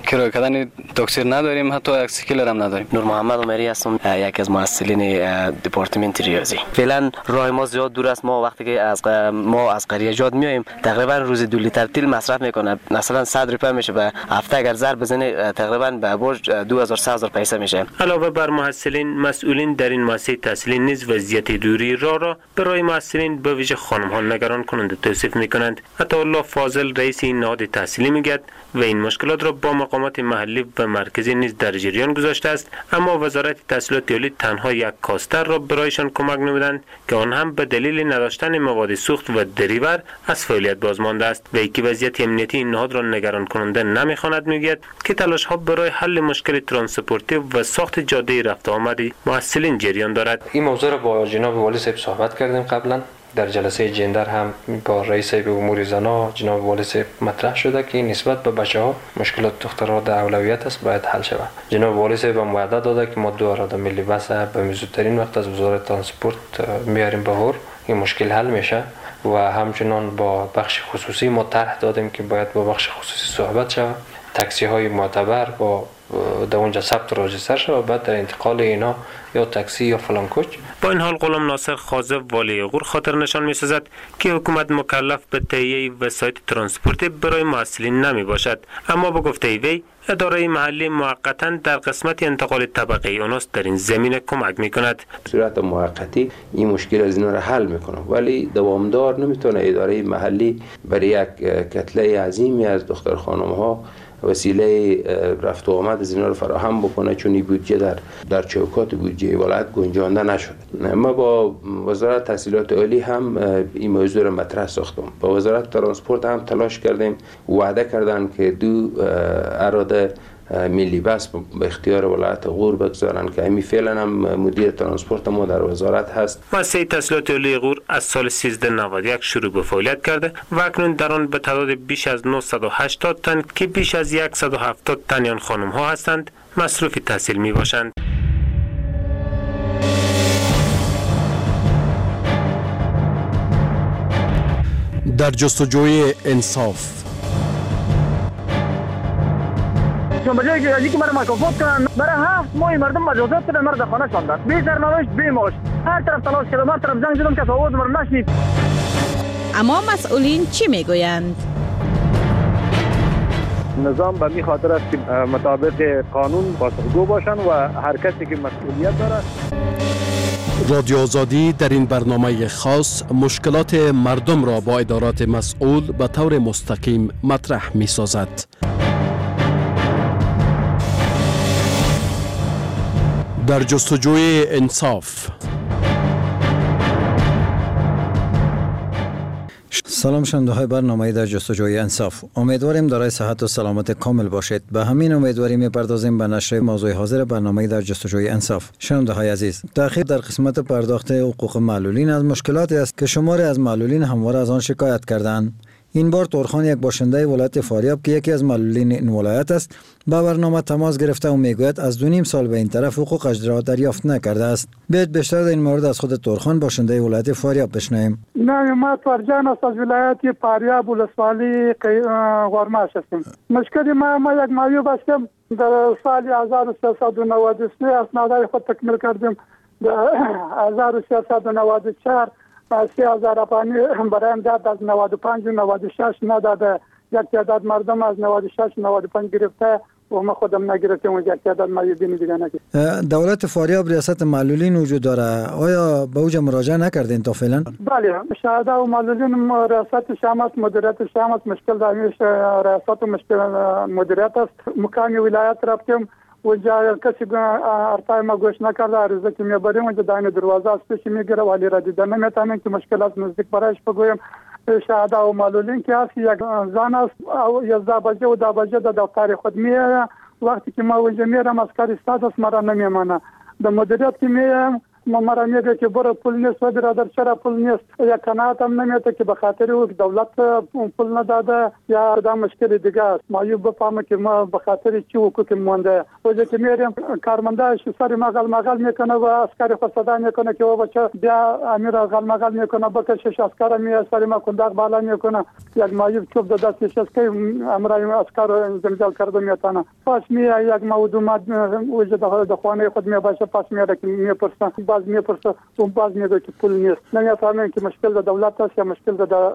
کرایه کردن تاکسی نداریم، حتی یک سیکلر هم نداریم. نور محمد عمری هستم، یکی از مسئولین دپارتمنت ریاضی. فعلا راه ما زیاد دور است. ما وقتی که از ما از قریه جاد میایم تقریبا روز دو لیتر تیل مصرف میکنه. مثلا صد روپیه میشه، به هفته اگر ضرب بزنه تقریبا به برج دو هزار سه هزار پیسه میشه. علاوه بر محصلین، مسئولین در این مؤسسه تحصیلی نیز وضعیت دوری راه را برای محصلین به ویژه خانم ها نگران کننده توصیف میکنند. عطاالله فاضل رئیس این نهاد تحصیلی میگوید و این مشکلات را با مقامات محلی و مرکزی نیز در جریان گذاشته است، اما وزارت تحصیلات عالی تنها یک کاستر را برایشان کمک نمودند که آن هم به دلیل نداشتن مواد سوخت و دریور از فعالیت باز مانده است. و اینکه وضعیت امنیتی این نهاد را نگران کننده نمیخواند، میگوید که تلاش ها برای حل مشکل ترانسپورتی و ساخت جاده رفت آمد محصلین جریان دارد. این موضوع را با جناب والی صاحب صحبت کردیم قبلا در جلسه جندر، هم با رئیس به امور زنا جناب والی صاحب مطرح شده که نسبت به بچه‌ها مشکلات دخترها در اولویت است، باید حل شود. جناب والی صاحب هم وعده داده که ما دو اراده ملی بس به زودترین وقت از وزارت ترانسپورت میاریم بهور، این مشکل حل میشه. و همچنان با بخش خصوصی ما طرح دادیم که باید با بخش خصوصی صحبت شود، تاکسی های معتبر با در اونجا ثبت راجستر شد و بعد در انتقال اینا یا تاکسی یا فلان کوچ. با این حال غلام ناصر خاضب والی غور خاطر نشان می سازد که حکومت مکلف به تهیه وسایل ترانسپورتی برای محصلین نمی باشد، اما به گفته وی اداره محلی موقتا در قسمت انتقال طبقه اوناس در این زمینه کمک می کند. صورت موقتی این مشکل از اینا را حل میکنه، ولی دوامدار نمیتونه اداره محلی برای یک کتله عظیمی از دختر خانم ها وسیله رفت و آمد از اینا رو فراهم بکنه، چون این بودجه در در چوکات بودجه ولایت گنجانده نشد. ما با وزارت تحصیلات عالی هم این موضوع را مطرح ساختم، با وزارت ترانسپورت هم تلاش کردیم، وعده کردن که دو اراده ملی بس به اختیار ولایت غور بگذارن که همین فعلا هم مدیر ترانسپورت ما در وزارت هست. مؤسسه تحصیلات عالی غور از سال سیزده نود و یک شروع به فعالیت کرده و اکنون در آن به تعداد بیش از نهصد و هشتاد تن که بیش از صد و هفتاد تن آن خانم ها هستند مصروف تحصیل می باشند. در جستجوی انصاف بجای که یکی مرا مکافات کنن، برای هفت ماه مردم مجازات کردن، مرا در خانه شاندن، بی سرنوشت بی معاش، هر طرف تلاش کردم، هر طرف زنگ زدم که آواز مرا نشنید. اما مسئولین چی میگویند؟ نظام به می خاطر است که مطابق قانون بازگو باشن و هر کسی که مسئولیت دارد. رادیو آزادی در این برنامه خاص مشکلات مردم را با ادارات مسئول به طور مستقیم مطرح می سازد. در جستجوی انصاف. سلام شنونده های برنامه در جستجوی انصاف، امیدواریم دارای صحت و سلامت کامل باشید. به همین امیدواری میپردازیم به نشر موضوع حاضر برنامه در جستجوی انصاف. شنونده های عزیز، تأخیر در قسمت پرداخت حقوق معلولین از مشکلاتی است که شماری از معلولین همواره از آن شکایت کردند. این بار تورخان، یک باشنده ولایت فاریاب که یکی از معلولین این ولایت است، با برنامه تماس گرفته و میگوید از دو نیم سال به این طرف حقوقش را دریافت نکرده است. بیاید بیشتر در این مورد از خود تورخان، باشنده ولایت فاریاب، بشنویم. نام ما فرجان است، از ولایت فاریاب ولسوالی غرماش هستم. مشکل ما ما یک معیوب هستم. در سال هزار و سیصد و نود و سه اسنادهای خود تکمیل کردیم. در هزار و سیصد و نود و چهار سه هزار افغانی برایم داد، از نود و پنج و نود و شش نداده. یک تعداد مردم از نود و شش نود و پنج گرفته و ما خودم نگرفتیم و یک تعداد معیوبین دیگه نگرفتیم. دولت فاریاب ریاست معلولین وجود داره، آیا به اوج مراجعه نکردین تا فعلا؟ بله، شهاده و معلولین ریاست شامت مدیریت شامت مشکل دامیش ریاست و مشکل مدیریت است. مکانی ولایت رفتیم و جا کسی ارتای ما گوش نکرده، عرضه که میبریم و داین دروازه از پیش میگیره ولی را دیده نمیتونیم که مشکلات نزدیک برایش بگویم. شهاده و معلولین که هست یک زن است او یازده بجه و ده بجه در دفتر خود میه، وقتی که ما اونجا میرم از کار استاد است مرا نمیمانه. در مدیریت که میام مرا میگه که برو پول نیست و برادر چرا پول نیست یا قناعت هم نمیده که به خاطر او دولت پول نداده یا دا مشکل دیگه است. مایو بفهمه که ما به خاطر چی حقوق مونده وجه که میریم کارمنداش سر مغل مغل میکنه و عسکر خود صدا میکنه که او بچه بیا امیر غل مغل میکنه بکشش عسکر می سر ما کنداق بالا میکنه یک مایو چوب داده دستش است که امرای عسکر زمزال کرده میتونه پس می یک معلومات وجه در خانه خود می باشه پس میاره که میپرسه باز میپرسه اون باز میگه که پول نیست نمیفهمن که مشکل در دولت است یا مشکل در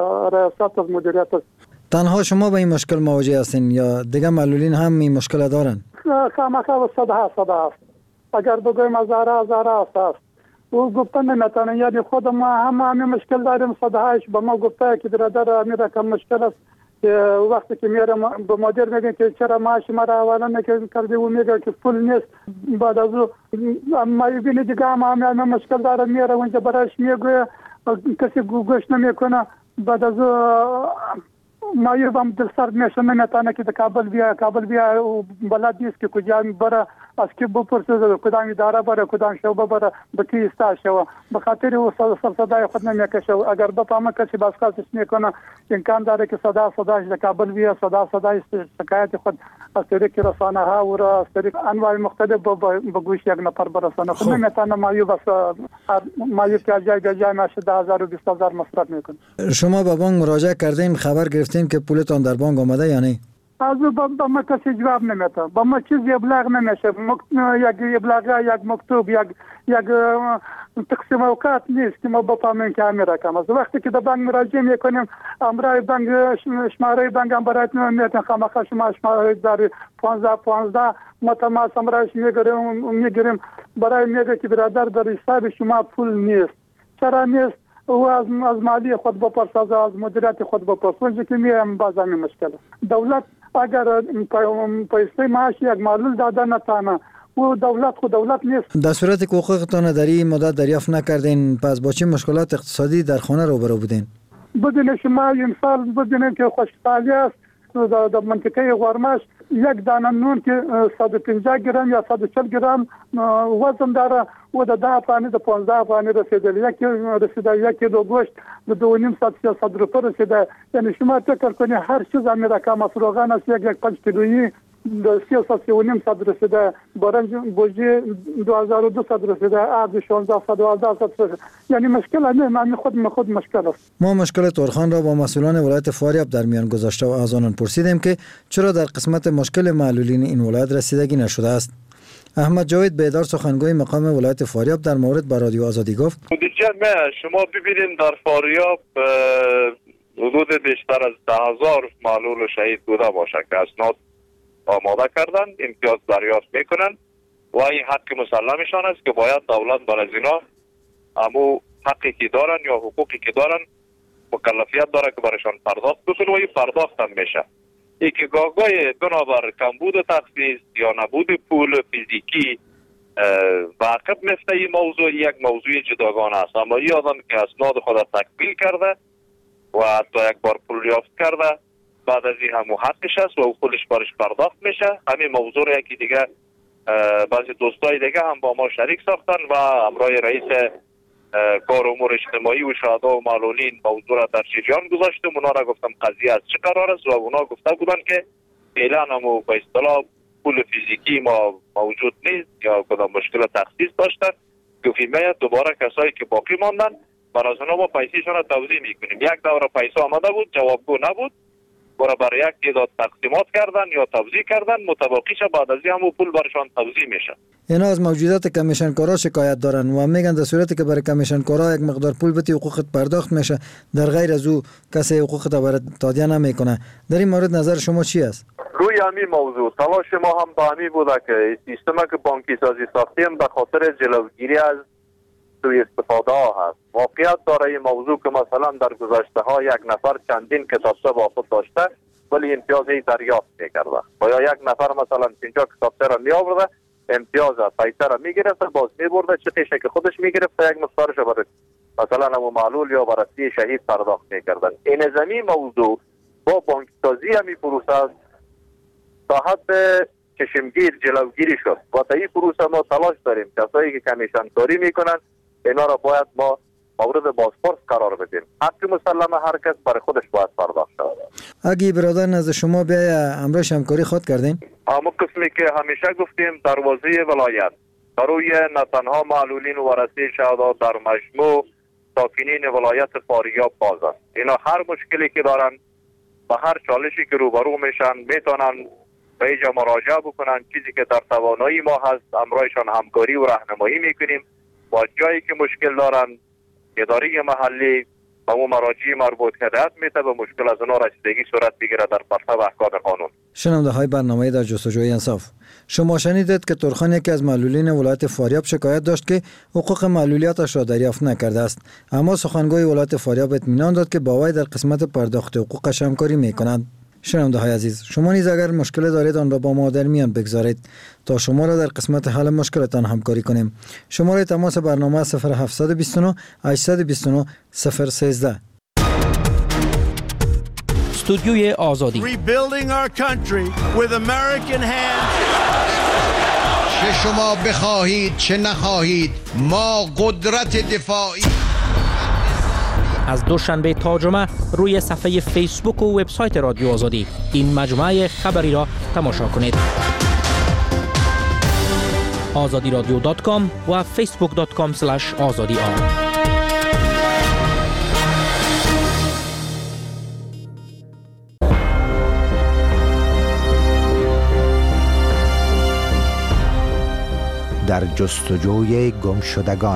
ریاست و مدیریت است. تنها شما با این مشکل مواجه هستین یا دیگه معلولین هم این مشکل دارن؟ خامخا صدها صدها است. اگر بگویم هزارها هزارها است. او گفتن نمیتونه یعنی خود ما هم همین مشکل داریم صدهایش به ما گفته که برادر امیر کم مشکل است وقتی که میرم به مدیر میگن که چرا معاش مرا حواله نکردی و میگه که پول نیست بعد از او ما ببینید دیگه هم همین مشکل داره میره اونجا برایش میگه کسی گوش نمیکنه بعد از او ما یه هم دل سرد میشه نمیتونه که کابل بیا کابل بیا بلد نیست که کجا بره از کی بپرسه کدام اداره بره کدام شعبه بره به کی استاشه به خاطر او صدای خود نمیکشه اگر بفهمه کسی باز خاصش میکنه امکان داره که صدا صداش در کابل بیا صدا صدای شکایت خود از طریق رسانه ها و از طریق انواع مختلف به گوش یک نفر برسانه خود نمیتونه مایو بس مایو که جای جای ماشه ده هزار و بیست هزار مصرف میکنه. شما به بانک مراجعه کردین خبر گرفتین که پولتان در بانک آمده یا نه؟ از با ما کسی جواب نمیده با ما چیز ابلاغ نمیشه یک ابلاغ یک مکتوب یک یک تقسیم اوقات نیست که ما بفهمیم که همین رقم است. وقتی که در بانک مراجعه میکنیم امرای بانک شماره بانک هم برایت نمیتن خامخا شما شماره داری پانزده پانزده ما تماس امرایش میگیریم میگیریم برای میگه که برادر در حساب شما پول نیست چرا نیست او از از مالی خود بپرس از مدیریت خود بپرس اونجا که میام باز همین مشکل دولت اگر پیسه معاش یک معلول داده نتانه او دولت خود دولت نیست. در صورتی که حقوقتان در این مدت دریافت نکردین پس با چه مشکلات اقتصادی در خانه روبرو بودین؟ بدون شما امسال بدونیم که خوشحالی است در منطقه غرمش یک دانه نون که صد و پنجاه گرم یا صد و چهل گرم وزن داره و در ده افغانی در پانزده افغانی رسیده یکی رسیده یک کیلو گوشت در دو و نیم صد سیصد روپه رسیده یعنی شما فکر کنی هر چیز همین رقم است روغن است یک یک پنج کیلویی سیصد سی و نیم صد رسیده برنج بوجی دو هزار و دویست رسیده آب شانزده صد و دوازده صد یعنی مشکل نه من خود خود مشکل است. ما مشکل تورخان را با مسئولان ولایت فاریاب در میان گذاشته و از آنان پرسیدیم که چرا در قسمت مشکل معلولین این ولایت رسیدگی نشده است. احمد جاوید بیدار سخنگوی مقام ولایت فاریاب در مورد با رادیو آزادی گفت شما ببینید در فاریاب حدود بیشتر از ده هزار معلول شهید بوده باشه که اسناد آماده کردن امتیاز دریافت میکنن و این حق مسلمشان است که باید دولت بر از اینا امو حقی که دارن یا حقوقی که دارن مکلفیت داره که برشان پرداخت بکنه و این پرداخت هم میشه. ای که گاهگاه بنابر کمبود تخصیص یا نبود پول فیزیکی واقف میفته این موضوع یک موضوع جداگانه است اما این آدم که اسناد خود تکمیل کرده و حتی یک بار پول یافت کرده بعد از این همو حقش است و او پولش برش پرداخت میشه. همین موضوع را یکی دیگه بعضی دوستای دیگه هم با ما شریک ساختن و همراه رئیس کار امور اجتماعی و شهدا و معلولین موضوع را در جریان گذاشتم. اونا را گفتم قضیه از چه قرار است و اونا گفته بودن که فعلا همو به اصطلاح پول فیزیکی ما موجود نیست یا کدام مشکل تخصیص داشتن گفتیم دوباره کسایی که باقی ماندن برای از اونا ما پیسیشون را توزیع میکنیم. یک دوره پیسه آمده بود جوابگو نبود برای برای یک تعداد تقسیمات کردن یا توزیع کردن متباقیش بعد از این همو پول برشان توزیع میشه. اینا از موجودات کمیشنکارا شکایت دارن و میگن در صورتی که برای کمیشنکارا یک مقدار پول بتی حقوقت پرداخت میشه در غیر از او کسی حقوقت برات تادیه نمیکنه. در این مورد نظر شما چی است؟ روی همین موضوع تلاش ما هم به همین بوده که سیستم که بانکی سازی ساختیم به خاطر جلوگیری از سوء استفاده ها هست. واقعیت داره این موضوع که مثلا در گذشته ها یک نفر چندین کتابچه با خود داشته ولی امتیاز ای دریافت میکرده و یا یک نفر مثلا پنجاه کتابچه را می آورده امتیاز پیسه را می گرفته باز می برده چه پیشه که خودش می گرفته یک مقدارش برای مثلا همو معلول یا برای شهید پرداخت میکردن. این زمین موضوع با بانک سازی همی پروسه تا حد چشمگیر جلوگیری شد و تا این پروسه ما تلاش داریم کسایی که کمیشن کاری میکنن اینا را باید ما مورد بازپرس قرار بدیم. حق مسلمه هر کس برای خودش باید پرداخت شود. اگه برادر نزد شما بیا امروز همکاری خود کردین؟ اما قسمی که همیشه گفتیم دروازه ولایت برای نه تنها معلولین و ورثه شهدا در مجموع ساکنین ولایت فاریاب باز است. اینا هر مشکلی که دارن و هر چالشی که روبرو میشن میتونن به اینجا مراجعه بکنن. چیزی که در توانایی ما هست امرایشان همکاری و راهنمایی میکنیم و جایی که مشکل دارن اداره محلی و اون مراجع مربوط هدایت میده به مشکل از اونا رسیدگی صورت بگیره در پرتو احکام قانون. شنونده های برنامه در جستجوی انصاف، شما شنیدید که ترخان یکی از معلولین ولایت فاریاب شکایت داشت که حقوق معلولیتش را دریافت نکرده است، اما سخنگوی ولایت فاریاب اطمینان داد که با وی در قسمت پرداخت حقوقش همکاری میکنند. شنونده های عزیز، شما نیز اگر مشکل دارید آن را با ما در میان بگذارید تا شما را در قسمت حل مشکلتان همکاری کنیم. شماره تماس برنامه صفر هفت دو نه هشت دو نه صفر یک سه. استودیوی آزادی. Rebuilding our country with American hands. چه شما بخواهید چه نخواهید ما قدرت دفاعی. از دوشنبه تا جمعه روی صفحه فیسبوک و وبسایت رادیو آزادی این مجموعه خبری را تماشا کنید. آزادی رادیو دات کام و فیسبوک دات کام اسلش آزادی آر. در جستجوی گمشدگان.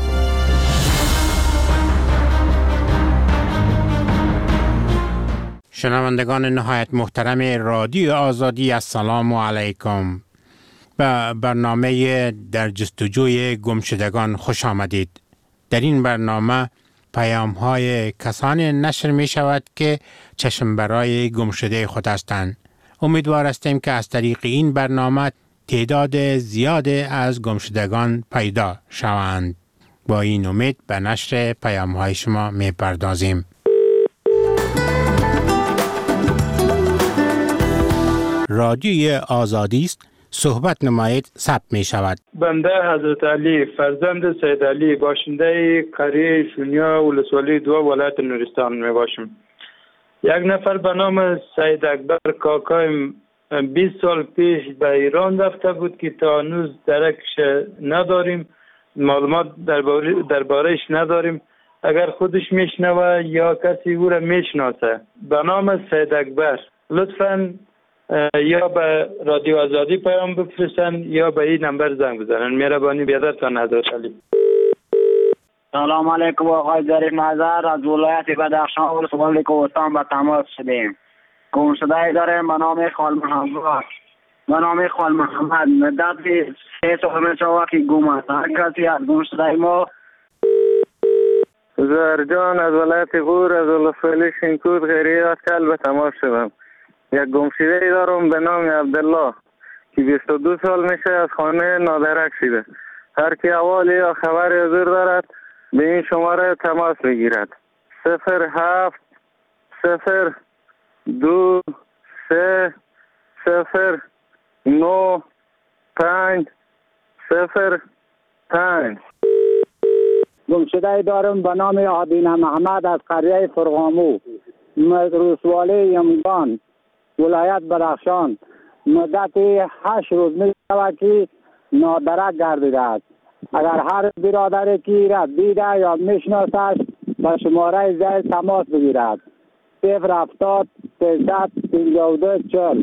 شنوندگان نهایت محترم رادیو آزادی، السلام علیکم. به برنامه در جستجوی گمشدگان خوش آمدید. در این برنامه پیام های کسانی نشر می شود که چشم برای گمشده خود هستند. امیدوار هستیم که از طریق این برنامه تعداد زیاد از گمشدگان پیدا شوند. با این امید به نشر پیام های شما می پردازیم. رادیوی آزادی است، صحبت نمایید ثبت می شود. بنده حضرت علی فرزند سید علی باشنده قریه شونیا ولسوالی دو ولایت نورستان می باشم. یک نفر به نام سید اکبر کاکایم بیست سال پیش به ایران رفته بود که تا هنوز درکش نداریم، معلومات دربارهش نداریم. اگر خودش میشنوه یا کسی او را میشناسه به نام سید اکبر، لطفاً یا به رادیو آزادی پیام بفرستن یا به این نمبر زنگ بزنن. مهربانی بیادرتان حضرت علی. سلام علیکم آقای ظریف نظر، از ولایت بدخشان ولسوالی کوهستان به تماس شدیم. گمشده داریم به نام خال محمد. به نام خال محمد مدت سه سال می شود که گم است. هر کسی از گمشده ما. زرجان از ولایت غور از ولسوالی شینکود غیری اکل به تماس شدم. یک گمشده دارم به نام عبدالله که بیست و دو سال میشه از خانه نادرک شده. هر کی احوالی یا خبری حضور دارد به این شماره تماس بگیرد. صفر هفت صفر دو سه صفر نو پنج صفر پنج. گمشده دارم به نام آدینه محمد از قریه فرغامو ولسوالی یمگان ولایت بدخشان. مدت هشت روز می شود که نادرک گردیده است. اگر هر برادری که را دیده یا میشناسد به شماره زیر تماس بگیرد. صفر هفتاد سیصد پنجاه و دو چهل.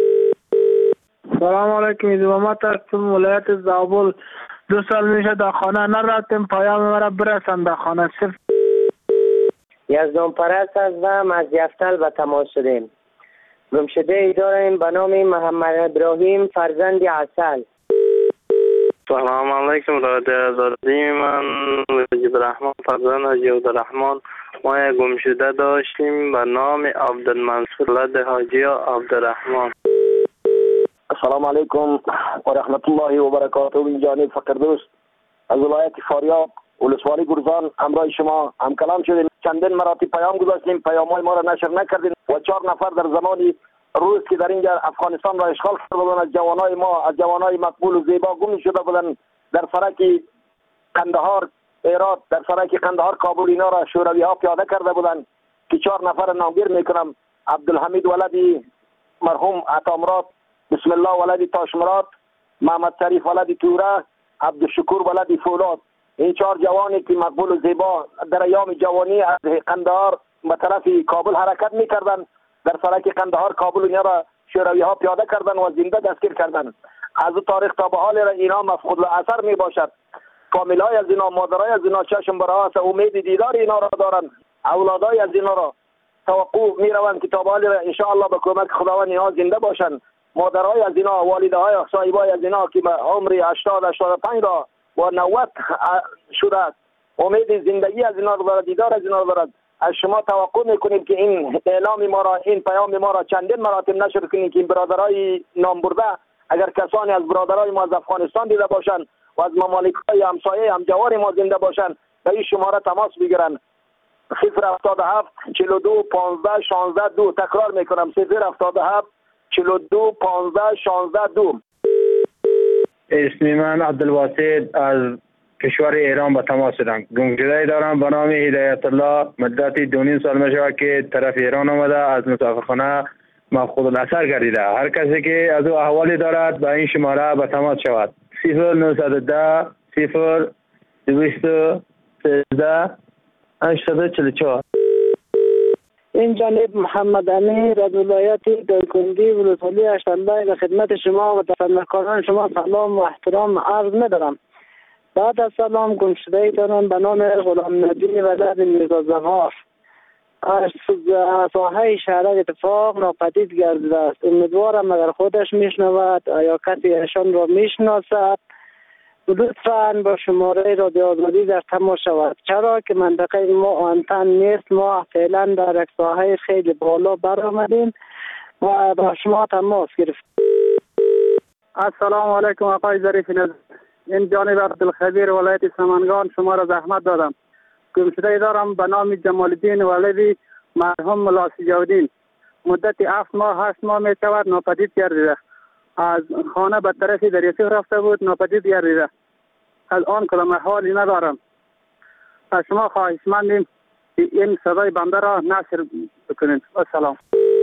سلام علیکم. از محمد هستم ولایت زابل. دو سال میشه در خانه نرفتیم، پیام مرا برسن در خانه. صفر یزدان پرست هستم از یفتل به تماس شدیم. گمشده ای داریم به نام محمد ابراهیم فرزند عسل. سلام علیکم. رادیو آزادی، من وجید رحمان فرزند حاجی عبدالرحمن. ما یک گمشده داشتیم به نام عبدالمنصور لد حاجی عبدالرحمن. السلام علیکم و رحمت الله و برکاته. این جانب فقردوست از ولایت فاریاب ولسوالی گرزان همراه شما هم کلام شدیم. چندین مراتب پیام گذاشتیم، پیام‌های ما را نشر نکردیم و چهار نفر در زمانی روز که در اینجا افغانستان را اشغال کرده بودن، از جوانای ما، از جوانای مقبول و زیبا گم شده بودن در سرک قندهار هرات، در سرک قندهار کابل، اینا را شوروی ها پیاده کرده بودن که چهار نفر نامگیر میکنم: عبدالحمید ولدی مرحوم عطامراد، بسم الله ولدی تاشمراد، محمد شریف ولدی توره، عبدالشکور ولدی فولاد. این چهار جوانی که مقبول و زیبا در ایام جوانی از قندهار به طرف کابل حرکت میکردن، در سرک قندهار کابل اینا را شوروی ها پیاده کردن و زنده دستگیر کردن. از اون تاریخ تا به حال اینا مفقود الاثر می باشد. فامیلای از اینا، مادرای از اینا چشم برآس امید دیدار اینا را دارن. اولادای از اینا را توقع می روند که تا به حال ان شاء الله به کمک خداوند اینا زنده باشند. مادرای از اینا، والده های صاحبای از اینا که به عمر هشتاد هشتاد و پنج را و نود شده است، امید زندگی از اینا را دارد، دیدار از اینا را دارد. از شما توقع میکنیم که این اعلام ما را، این پیام ما را چندین مراتب نشر کنید که این برادرای نامبرده اگر کسانی از برادرای ما از افغانستان دیده باشند و از ممالک‌های همسایه همجوار ما زنده باشند به این شماره تماس بگیرند: صفر هفتاد و هفت چهل و دو پانزده شانزده دو. تکرار میکنم: صفر هفتاد و هفت چهل و دو پانزده شانزده دو. اسم من عبدالواسط از کشور ایران به تماس شدم. گمشده دارم به نام هدایت الله. مدتی دو نیم سال میشه که طرف ایران آمده، از مسافرخانه مفقود الاثر گردیده. هر کسی که از او احوالی دارد به این شماره به تماس شود: صفر نهصد و ده صفر دویست و سیزده هشتصد و چهل و چهار. این جانب محمد امیر از ولایت دایکنډي ولسوالی اشتنبه به خدمت شما و تفنکاران شما سلام و احترام عرض می‌دارم. بعد از سلام، گمشده دارم به نام غلام نبی ولد میرزا زغار از ساحه شهر اتفاق ناپدید گردیده است. امیدوارم اگر خودش میشنود یا کسی ایشان را میشناسد لطفاً با شماره رادیو آزادی در تماس شود، چرا که منطقه ما آنتن نیست. ما فعلا در یک ساحه خیلی بالا برآمدیم و با شما تماس گرفتیم. السلام علیکم آقای ظریف نظر. این جانب عبدالخبیر ولایت سمنگان شما را زحمت دادم. گمشده دارم به نام جمال الدین ولدی مرحوم ملا سجاودین. مدت هفت ماه هشت ماه می شود ناپدید گردیده. از خانه به طرف دریاچه رفته بود، ناپدید گردیده. از آن کدام احوالی ندارم. از شما خواهشمندیم که این صدای بنده را نشر بکنید. السلام.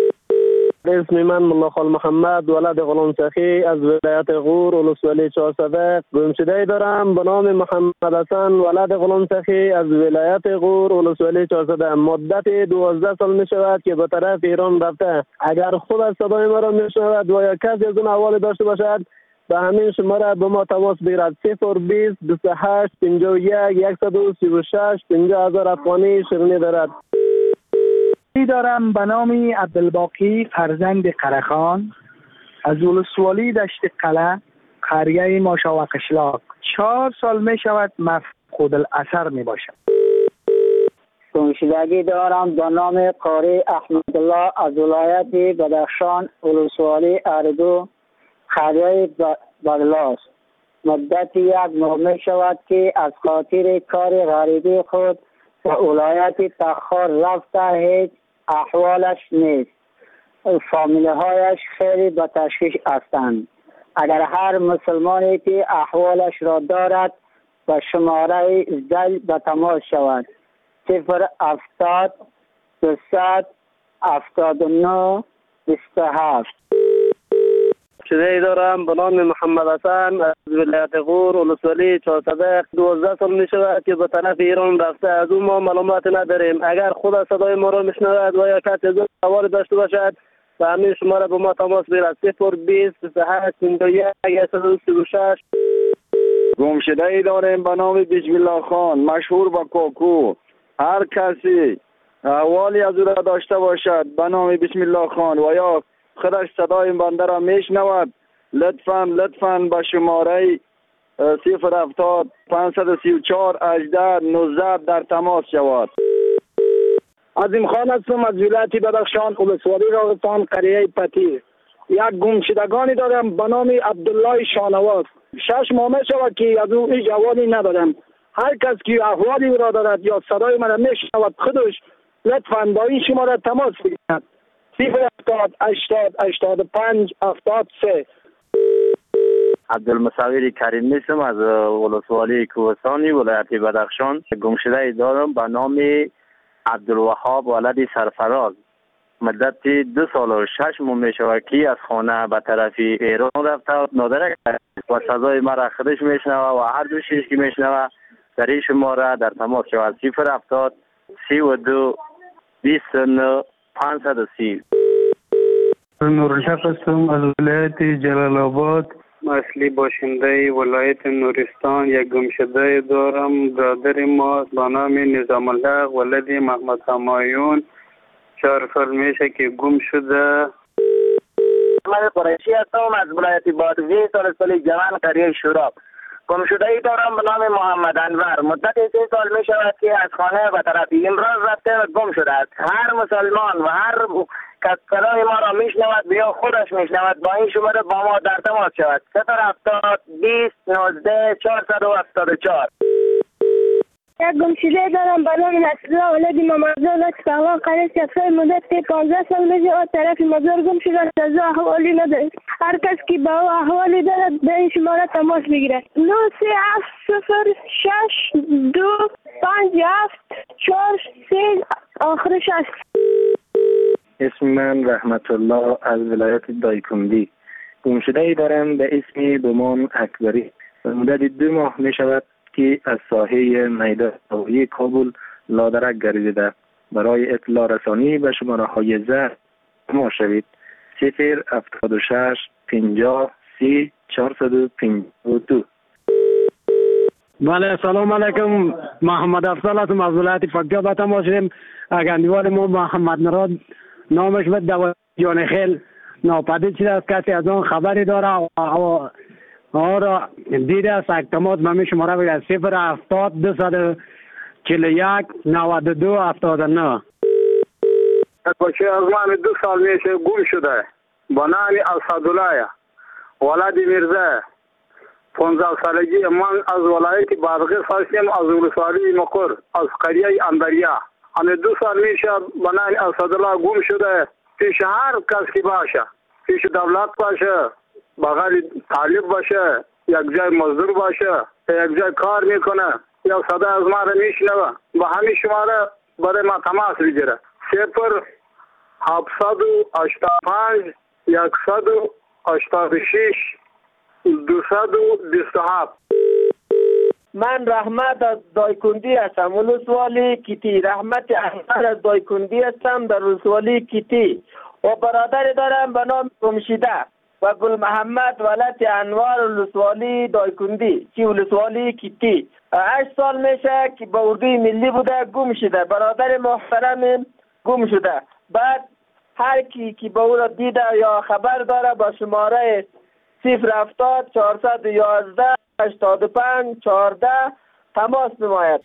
اسم من ملا خال محمد ولد غلام سخی از ولایت غور ولسوالی چهارصده. گمشده دارم به نام محمد حسن ولد غلام سخی از ولایت غور ولسوالی چهارصده. مدت دوازده سال می شود که به طرف ایران رفته. اگر خود از صدای ما را می شود و یا کسی از اون احوال داشته باشد به همین شماره به ما تماس بگیرد: صفر بیست بیست و هشت پنجاه و یک صد و سی و شش پنجاه هزار افغانی شیرینی دارد. دارم به نام عبدالباقی فرزند قرخان از ولسوالی دشت قلعه قریه ماشا و قشلاق. چهار سال می شود مفقود الاثر می باشم. گمشدگی دارم به نام قاری احمدالله از ولایت بدخشان ولسوالی اردو قریه بغلاس. مدت یک ماه می شود که از خاطر کار غریبی خود به ولایت تخار رفته، هیچ احوالش نیست. فامیله هایش خیلی به تشویش هستند. اگر هر مسلمانی که احوالش را دارد به شماره زل به تماس شود: صفر هفتاد دوصد هفتاد و نه بیست و هفت. شده دارم به نام محمد حسن از ولایت غور ولسوالی چهارصده. دوازده سال می شود که به طرف ایران رفته. از اون ما معلومات نداریم. اگر خود صدای ما را میشنود و یا کسی از اون داشته باشد به همین شماره به ما تماس بگیرد: صفر بیست بیست و هشت پنجاه و یک صد و سی و شش. گمشده داریم به نام بسم الله خان مشهور به کوکو. هر کسی احوالی از او را داشته باشد به نام بسم الله خان و یا خودش صدای بنده را میشنود لطفاً لطفاً به شماره صفر هفتاد پانصد و سی و چهار هجده نوزده در تماس شود. عظیم خان هستم از ولایت بدخشان ولسوالی راغستان قریه پتیر. یک گمشدگانی دارم به نام عبدالله شانواز. شش ماه می شود که از او هیچ احوالی ندارم. هر کس که احوالی را دارد یا صدای من را میشنود خودش لطفاً با این شماره تماس بگیرد: صفر هفتاد هشتاد هشتاد و پنج هفتاد سه. عبدالمصور کریم نیستم از ولسوالی کوهستانی ولایت بدخشان. گمشده دارم به نام عبدالوهاب ولد سرفراز. مدت دو سال و شش ماه می شود که از خانه به طرف ایران رفته نادرک و سزای مرا خودش میشنوه و هر دو چیز که میشنوه در این شماره در تماس شود صفر هفتاد سی و دو بیست و نه پانصد و سی. نورالحق هستم از ولایت جلال آباد. اصلی باشنده ولایت نورستان. یک گمشده دارم، برادر ما با نام نظام الحق ولد محمد همایون. چهار سال میشه که گم شده. من قریشی هستم از ولایت بادغیس سال جوان قریه شوراب. گم شده ای دارم به نام محمد انور. مدت سه سال می شود که از خانه به طرف امراض رفته و گم شده است. هر مسلمان و هر کس صدای ما را می شنود بیا خودش می شنود با این شماره با ما در تماس شود. صفر هفتاد بیست نوزده چهارصد و هفتاد و چهار. یک گمشده دارم به نام نصرالله ولد محمدزاد از پهلوان قریه سفر. مدت پانزده سال میشه از طرف مزار گم شده. از احوالی ندارد. هر کس که با او احوالی دارد به این شماره تماس بگیرد. نه سه هفت صفر شش دو پنج هفت چهار سه آخرش است. اسم من رحمت الله از ولایت دایکندی. گمشده ای دارم به اسم بومان اکبری. مدت دو ماه می شود که از ساحه میدان هوایی کابل لادرک گردیده. برای اطلاع رسانی به شماره های زرد ما شوید صفر هفتاد و شش پنجاه سی چهارصد و پنجاه و دو. بله سلام علیکم. محمد افضل هستم از ولایت فقیه به تماس شدیم. گندیوار ما محمد مراد نامش به دو جان خیل ناپدید شده است. کسی از آن خبری داره و آره دیده است اکتماس به می شماره بگید صفر هفتاد دو صد چل یک نود و دو هفتاد و نه. بچه از من دو سال میشه گم شده با نام اسدالله ولد میرزا. پانزده سالگی من از ولایت بادغیس هستم از ولسوالی مقر از قریه اندریا. همه دو سال میشه با نام اسدالله گم شده. پیش هر کس که باشه، پیش دولت باشه، بغل طالب باشه، یک جای مزدور باشه، یک جای کار میکنه یا صدا از ما را میشنوه با همین شماره برای ما تماس بگیره صفر هفتصد و هشتاد و پنج یکصد و هشتاد و شش دوصد و بیست و هفت. من رحمت از دایکندی هستم ولسوالی کیتی. رحمت احمد از دایکندی هستم در ولسوالی کیتی و برادری دارم به نام گمشده و گل محمد ولد انوار ولسوالی دایکندی چی ولسوالی کیتی. هشت سال میشه که با اردوی ملی بوده گم شده. برادر محترم گم شده. بعد هر کی که با او را دیده یا خبر داره با شماره صفر هفتاد چهارصد و یازده هشتاد و پنج چهارده تماس نماید.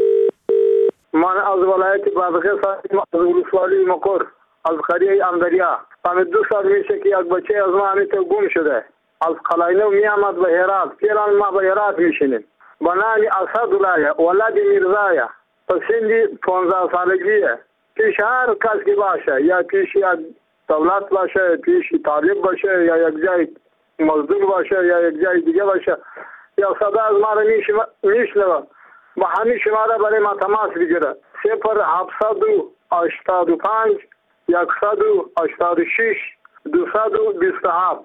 من از ولایت بادغیس هستم از ولسوالی مقر از قریه اندریا. همه دو سال میشه که یک بچه از ما همیته گم شده. از قلاینو می آمد به هرات. پیران ما به هرات میشینیم. با نام اسدالله ولد میرزا. سنی پانزده سالگیه. پیش هر کس که باشه یا پیش یک دولت باشه، پیش طالب باشه یا یک جای مزدور باشه یا یک جای دیگه باشه یا صدا از ما را میشنوه با همین شماره برای ما تماس بگیره صفر هفتصد و هشتاد و پنج یکصد و هشتاد و شش دوصد و بیست و هفت.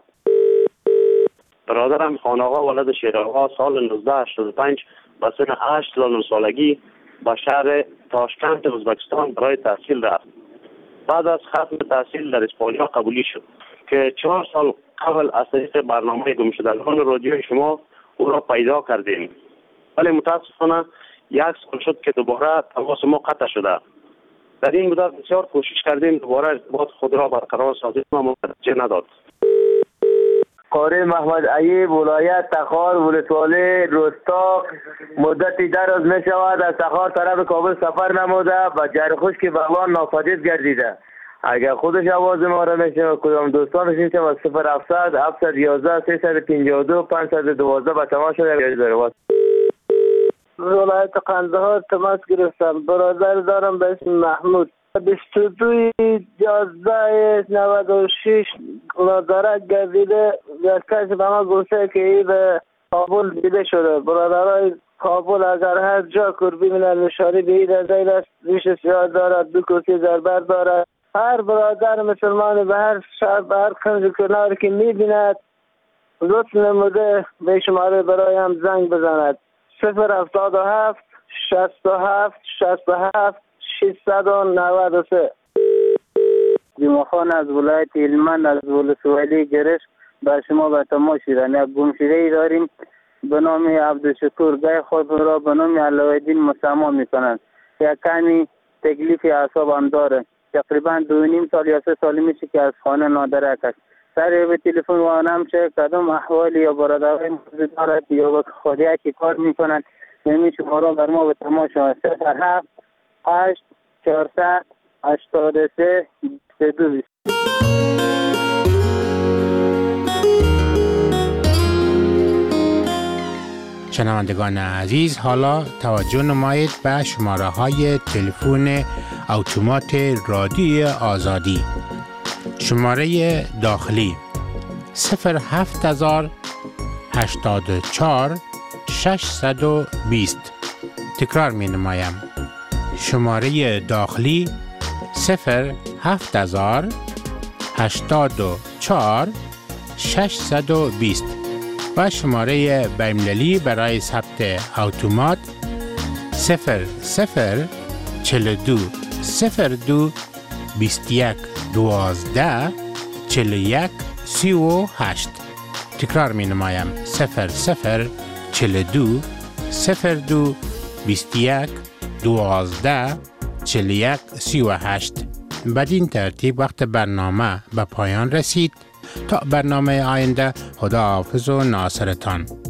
برادرم خان آقا ولد شیر آقا سال نوزده هشتاد و پنج با سن هشت سال سالگی با شهر تاشکند ازبکستان برای تحصیل رفت. بعد از ختم تحصیل در اسپانیا قبولی شد که چهار سال قبل از طریق برنامه گمشدگان رادیو شما او را پیدا کردیم، ولی متاسفانه یک سال شد که دوباره تماس ما قطع شده. در این مدت بسیار کوشش کردیم دوباره ارتباط خود را برقرار سازیم اما نتیجه نداد. قاری محمد ایوب ولایت تخار ولسوالی رستاق مدت دراز می شود از تخار طرف کابل سفر نموده و جر خشک بغلان ناپدید گردیده. اگر خودش آواز ما را میشنوه کدام دوستانش میشه از صفر هفتصد هفتصد و یازده سیصد و پنجاه و دو پانصد و دوازده به تماس شده داره. ولایت قندهار تماس گرفتم. برادر دارم به اسم محمود. بیست و دو یازده نود و شش وزارت گردیده و کسی به ما گفته که این به کابل دیده شده. برادرای کابل اگر هر جا کربی من نشانی به این رضایل است، ریش سیاه دارد، دو کسی زربر دارد. هر برادر مسلمان به هر شهر به هر کنج کنار که میبیند لطف نموده به شماره برایم زنگ بزند. صفر هفتاد و هفت شصت و هفت شصت و هفت ششصد و نود و سه. جمعخان از ولایت هلمند از ولسوالی گرش به شما به تماس شدن. یک گمشده ای داریم به نام عبدالشکور، گای خود را به نام علاءالدین مسما میکنند. یک کمی تکلیف اعصاب هم داره. تقریبا دو نیم سال یا سه سالی میشه که از خانه نادرک است. سر به تلفن وانم چه کدام احوالی یا برادرای موجود دارد یا با خودی که کار میکنند نمی شمارا بر ما به تماس شما. صفر هفت هشت چهارصد هشتاد و سه بیست و دو. شنوندگان عزیز، حالا توجه نمایید به شماره های تلفن اتومات رادیو آزادی. شماره داخلی صفر هفت هزار هشتاد و چهار ششصد و بیست. تکرار می نمایم. شماره داخلی صفر هفت هزار هشتاد و چهار ششصد و بیست و شماره بین‌المللی برای ثبت اتومات صفر صفر چهل و دو صفر دو بیست و یک دوازده چهل و یک سی و هشت. تکرار می نمایم. صفر صفر چهل و دو صفر دو بیست و یک دوازده چهل و یک سی و هشت. بدین ترتیب وقت برنامه به پایان رسید. تا برنامه آینده، خدا حافظ و ناصرتان.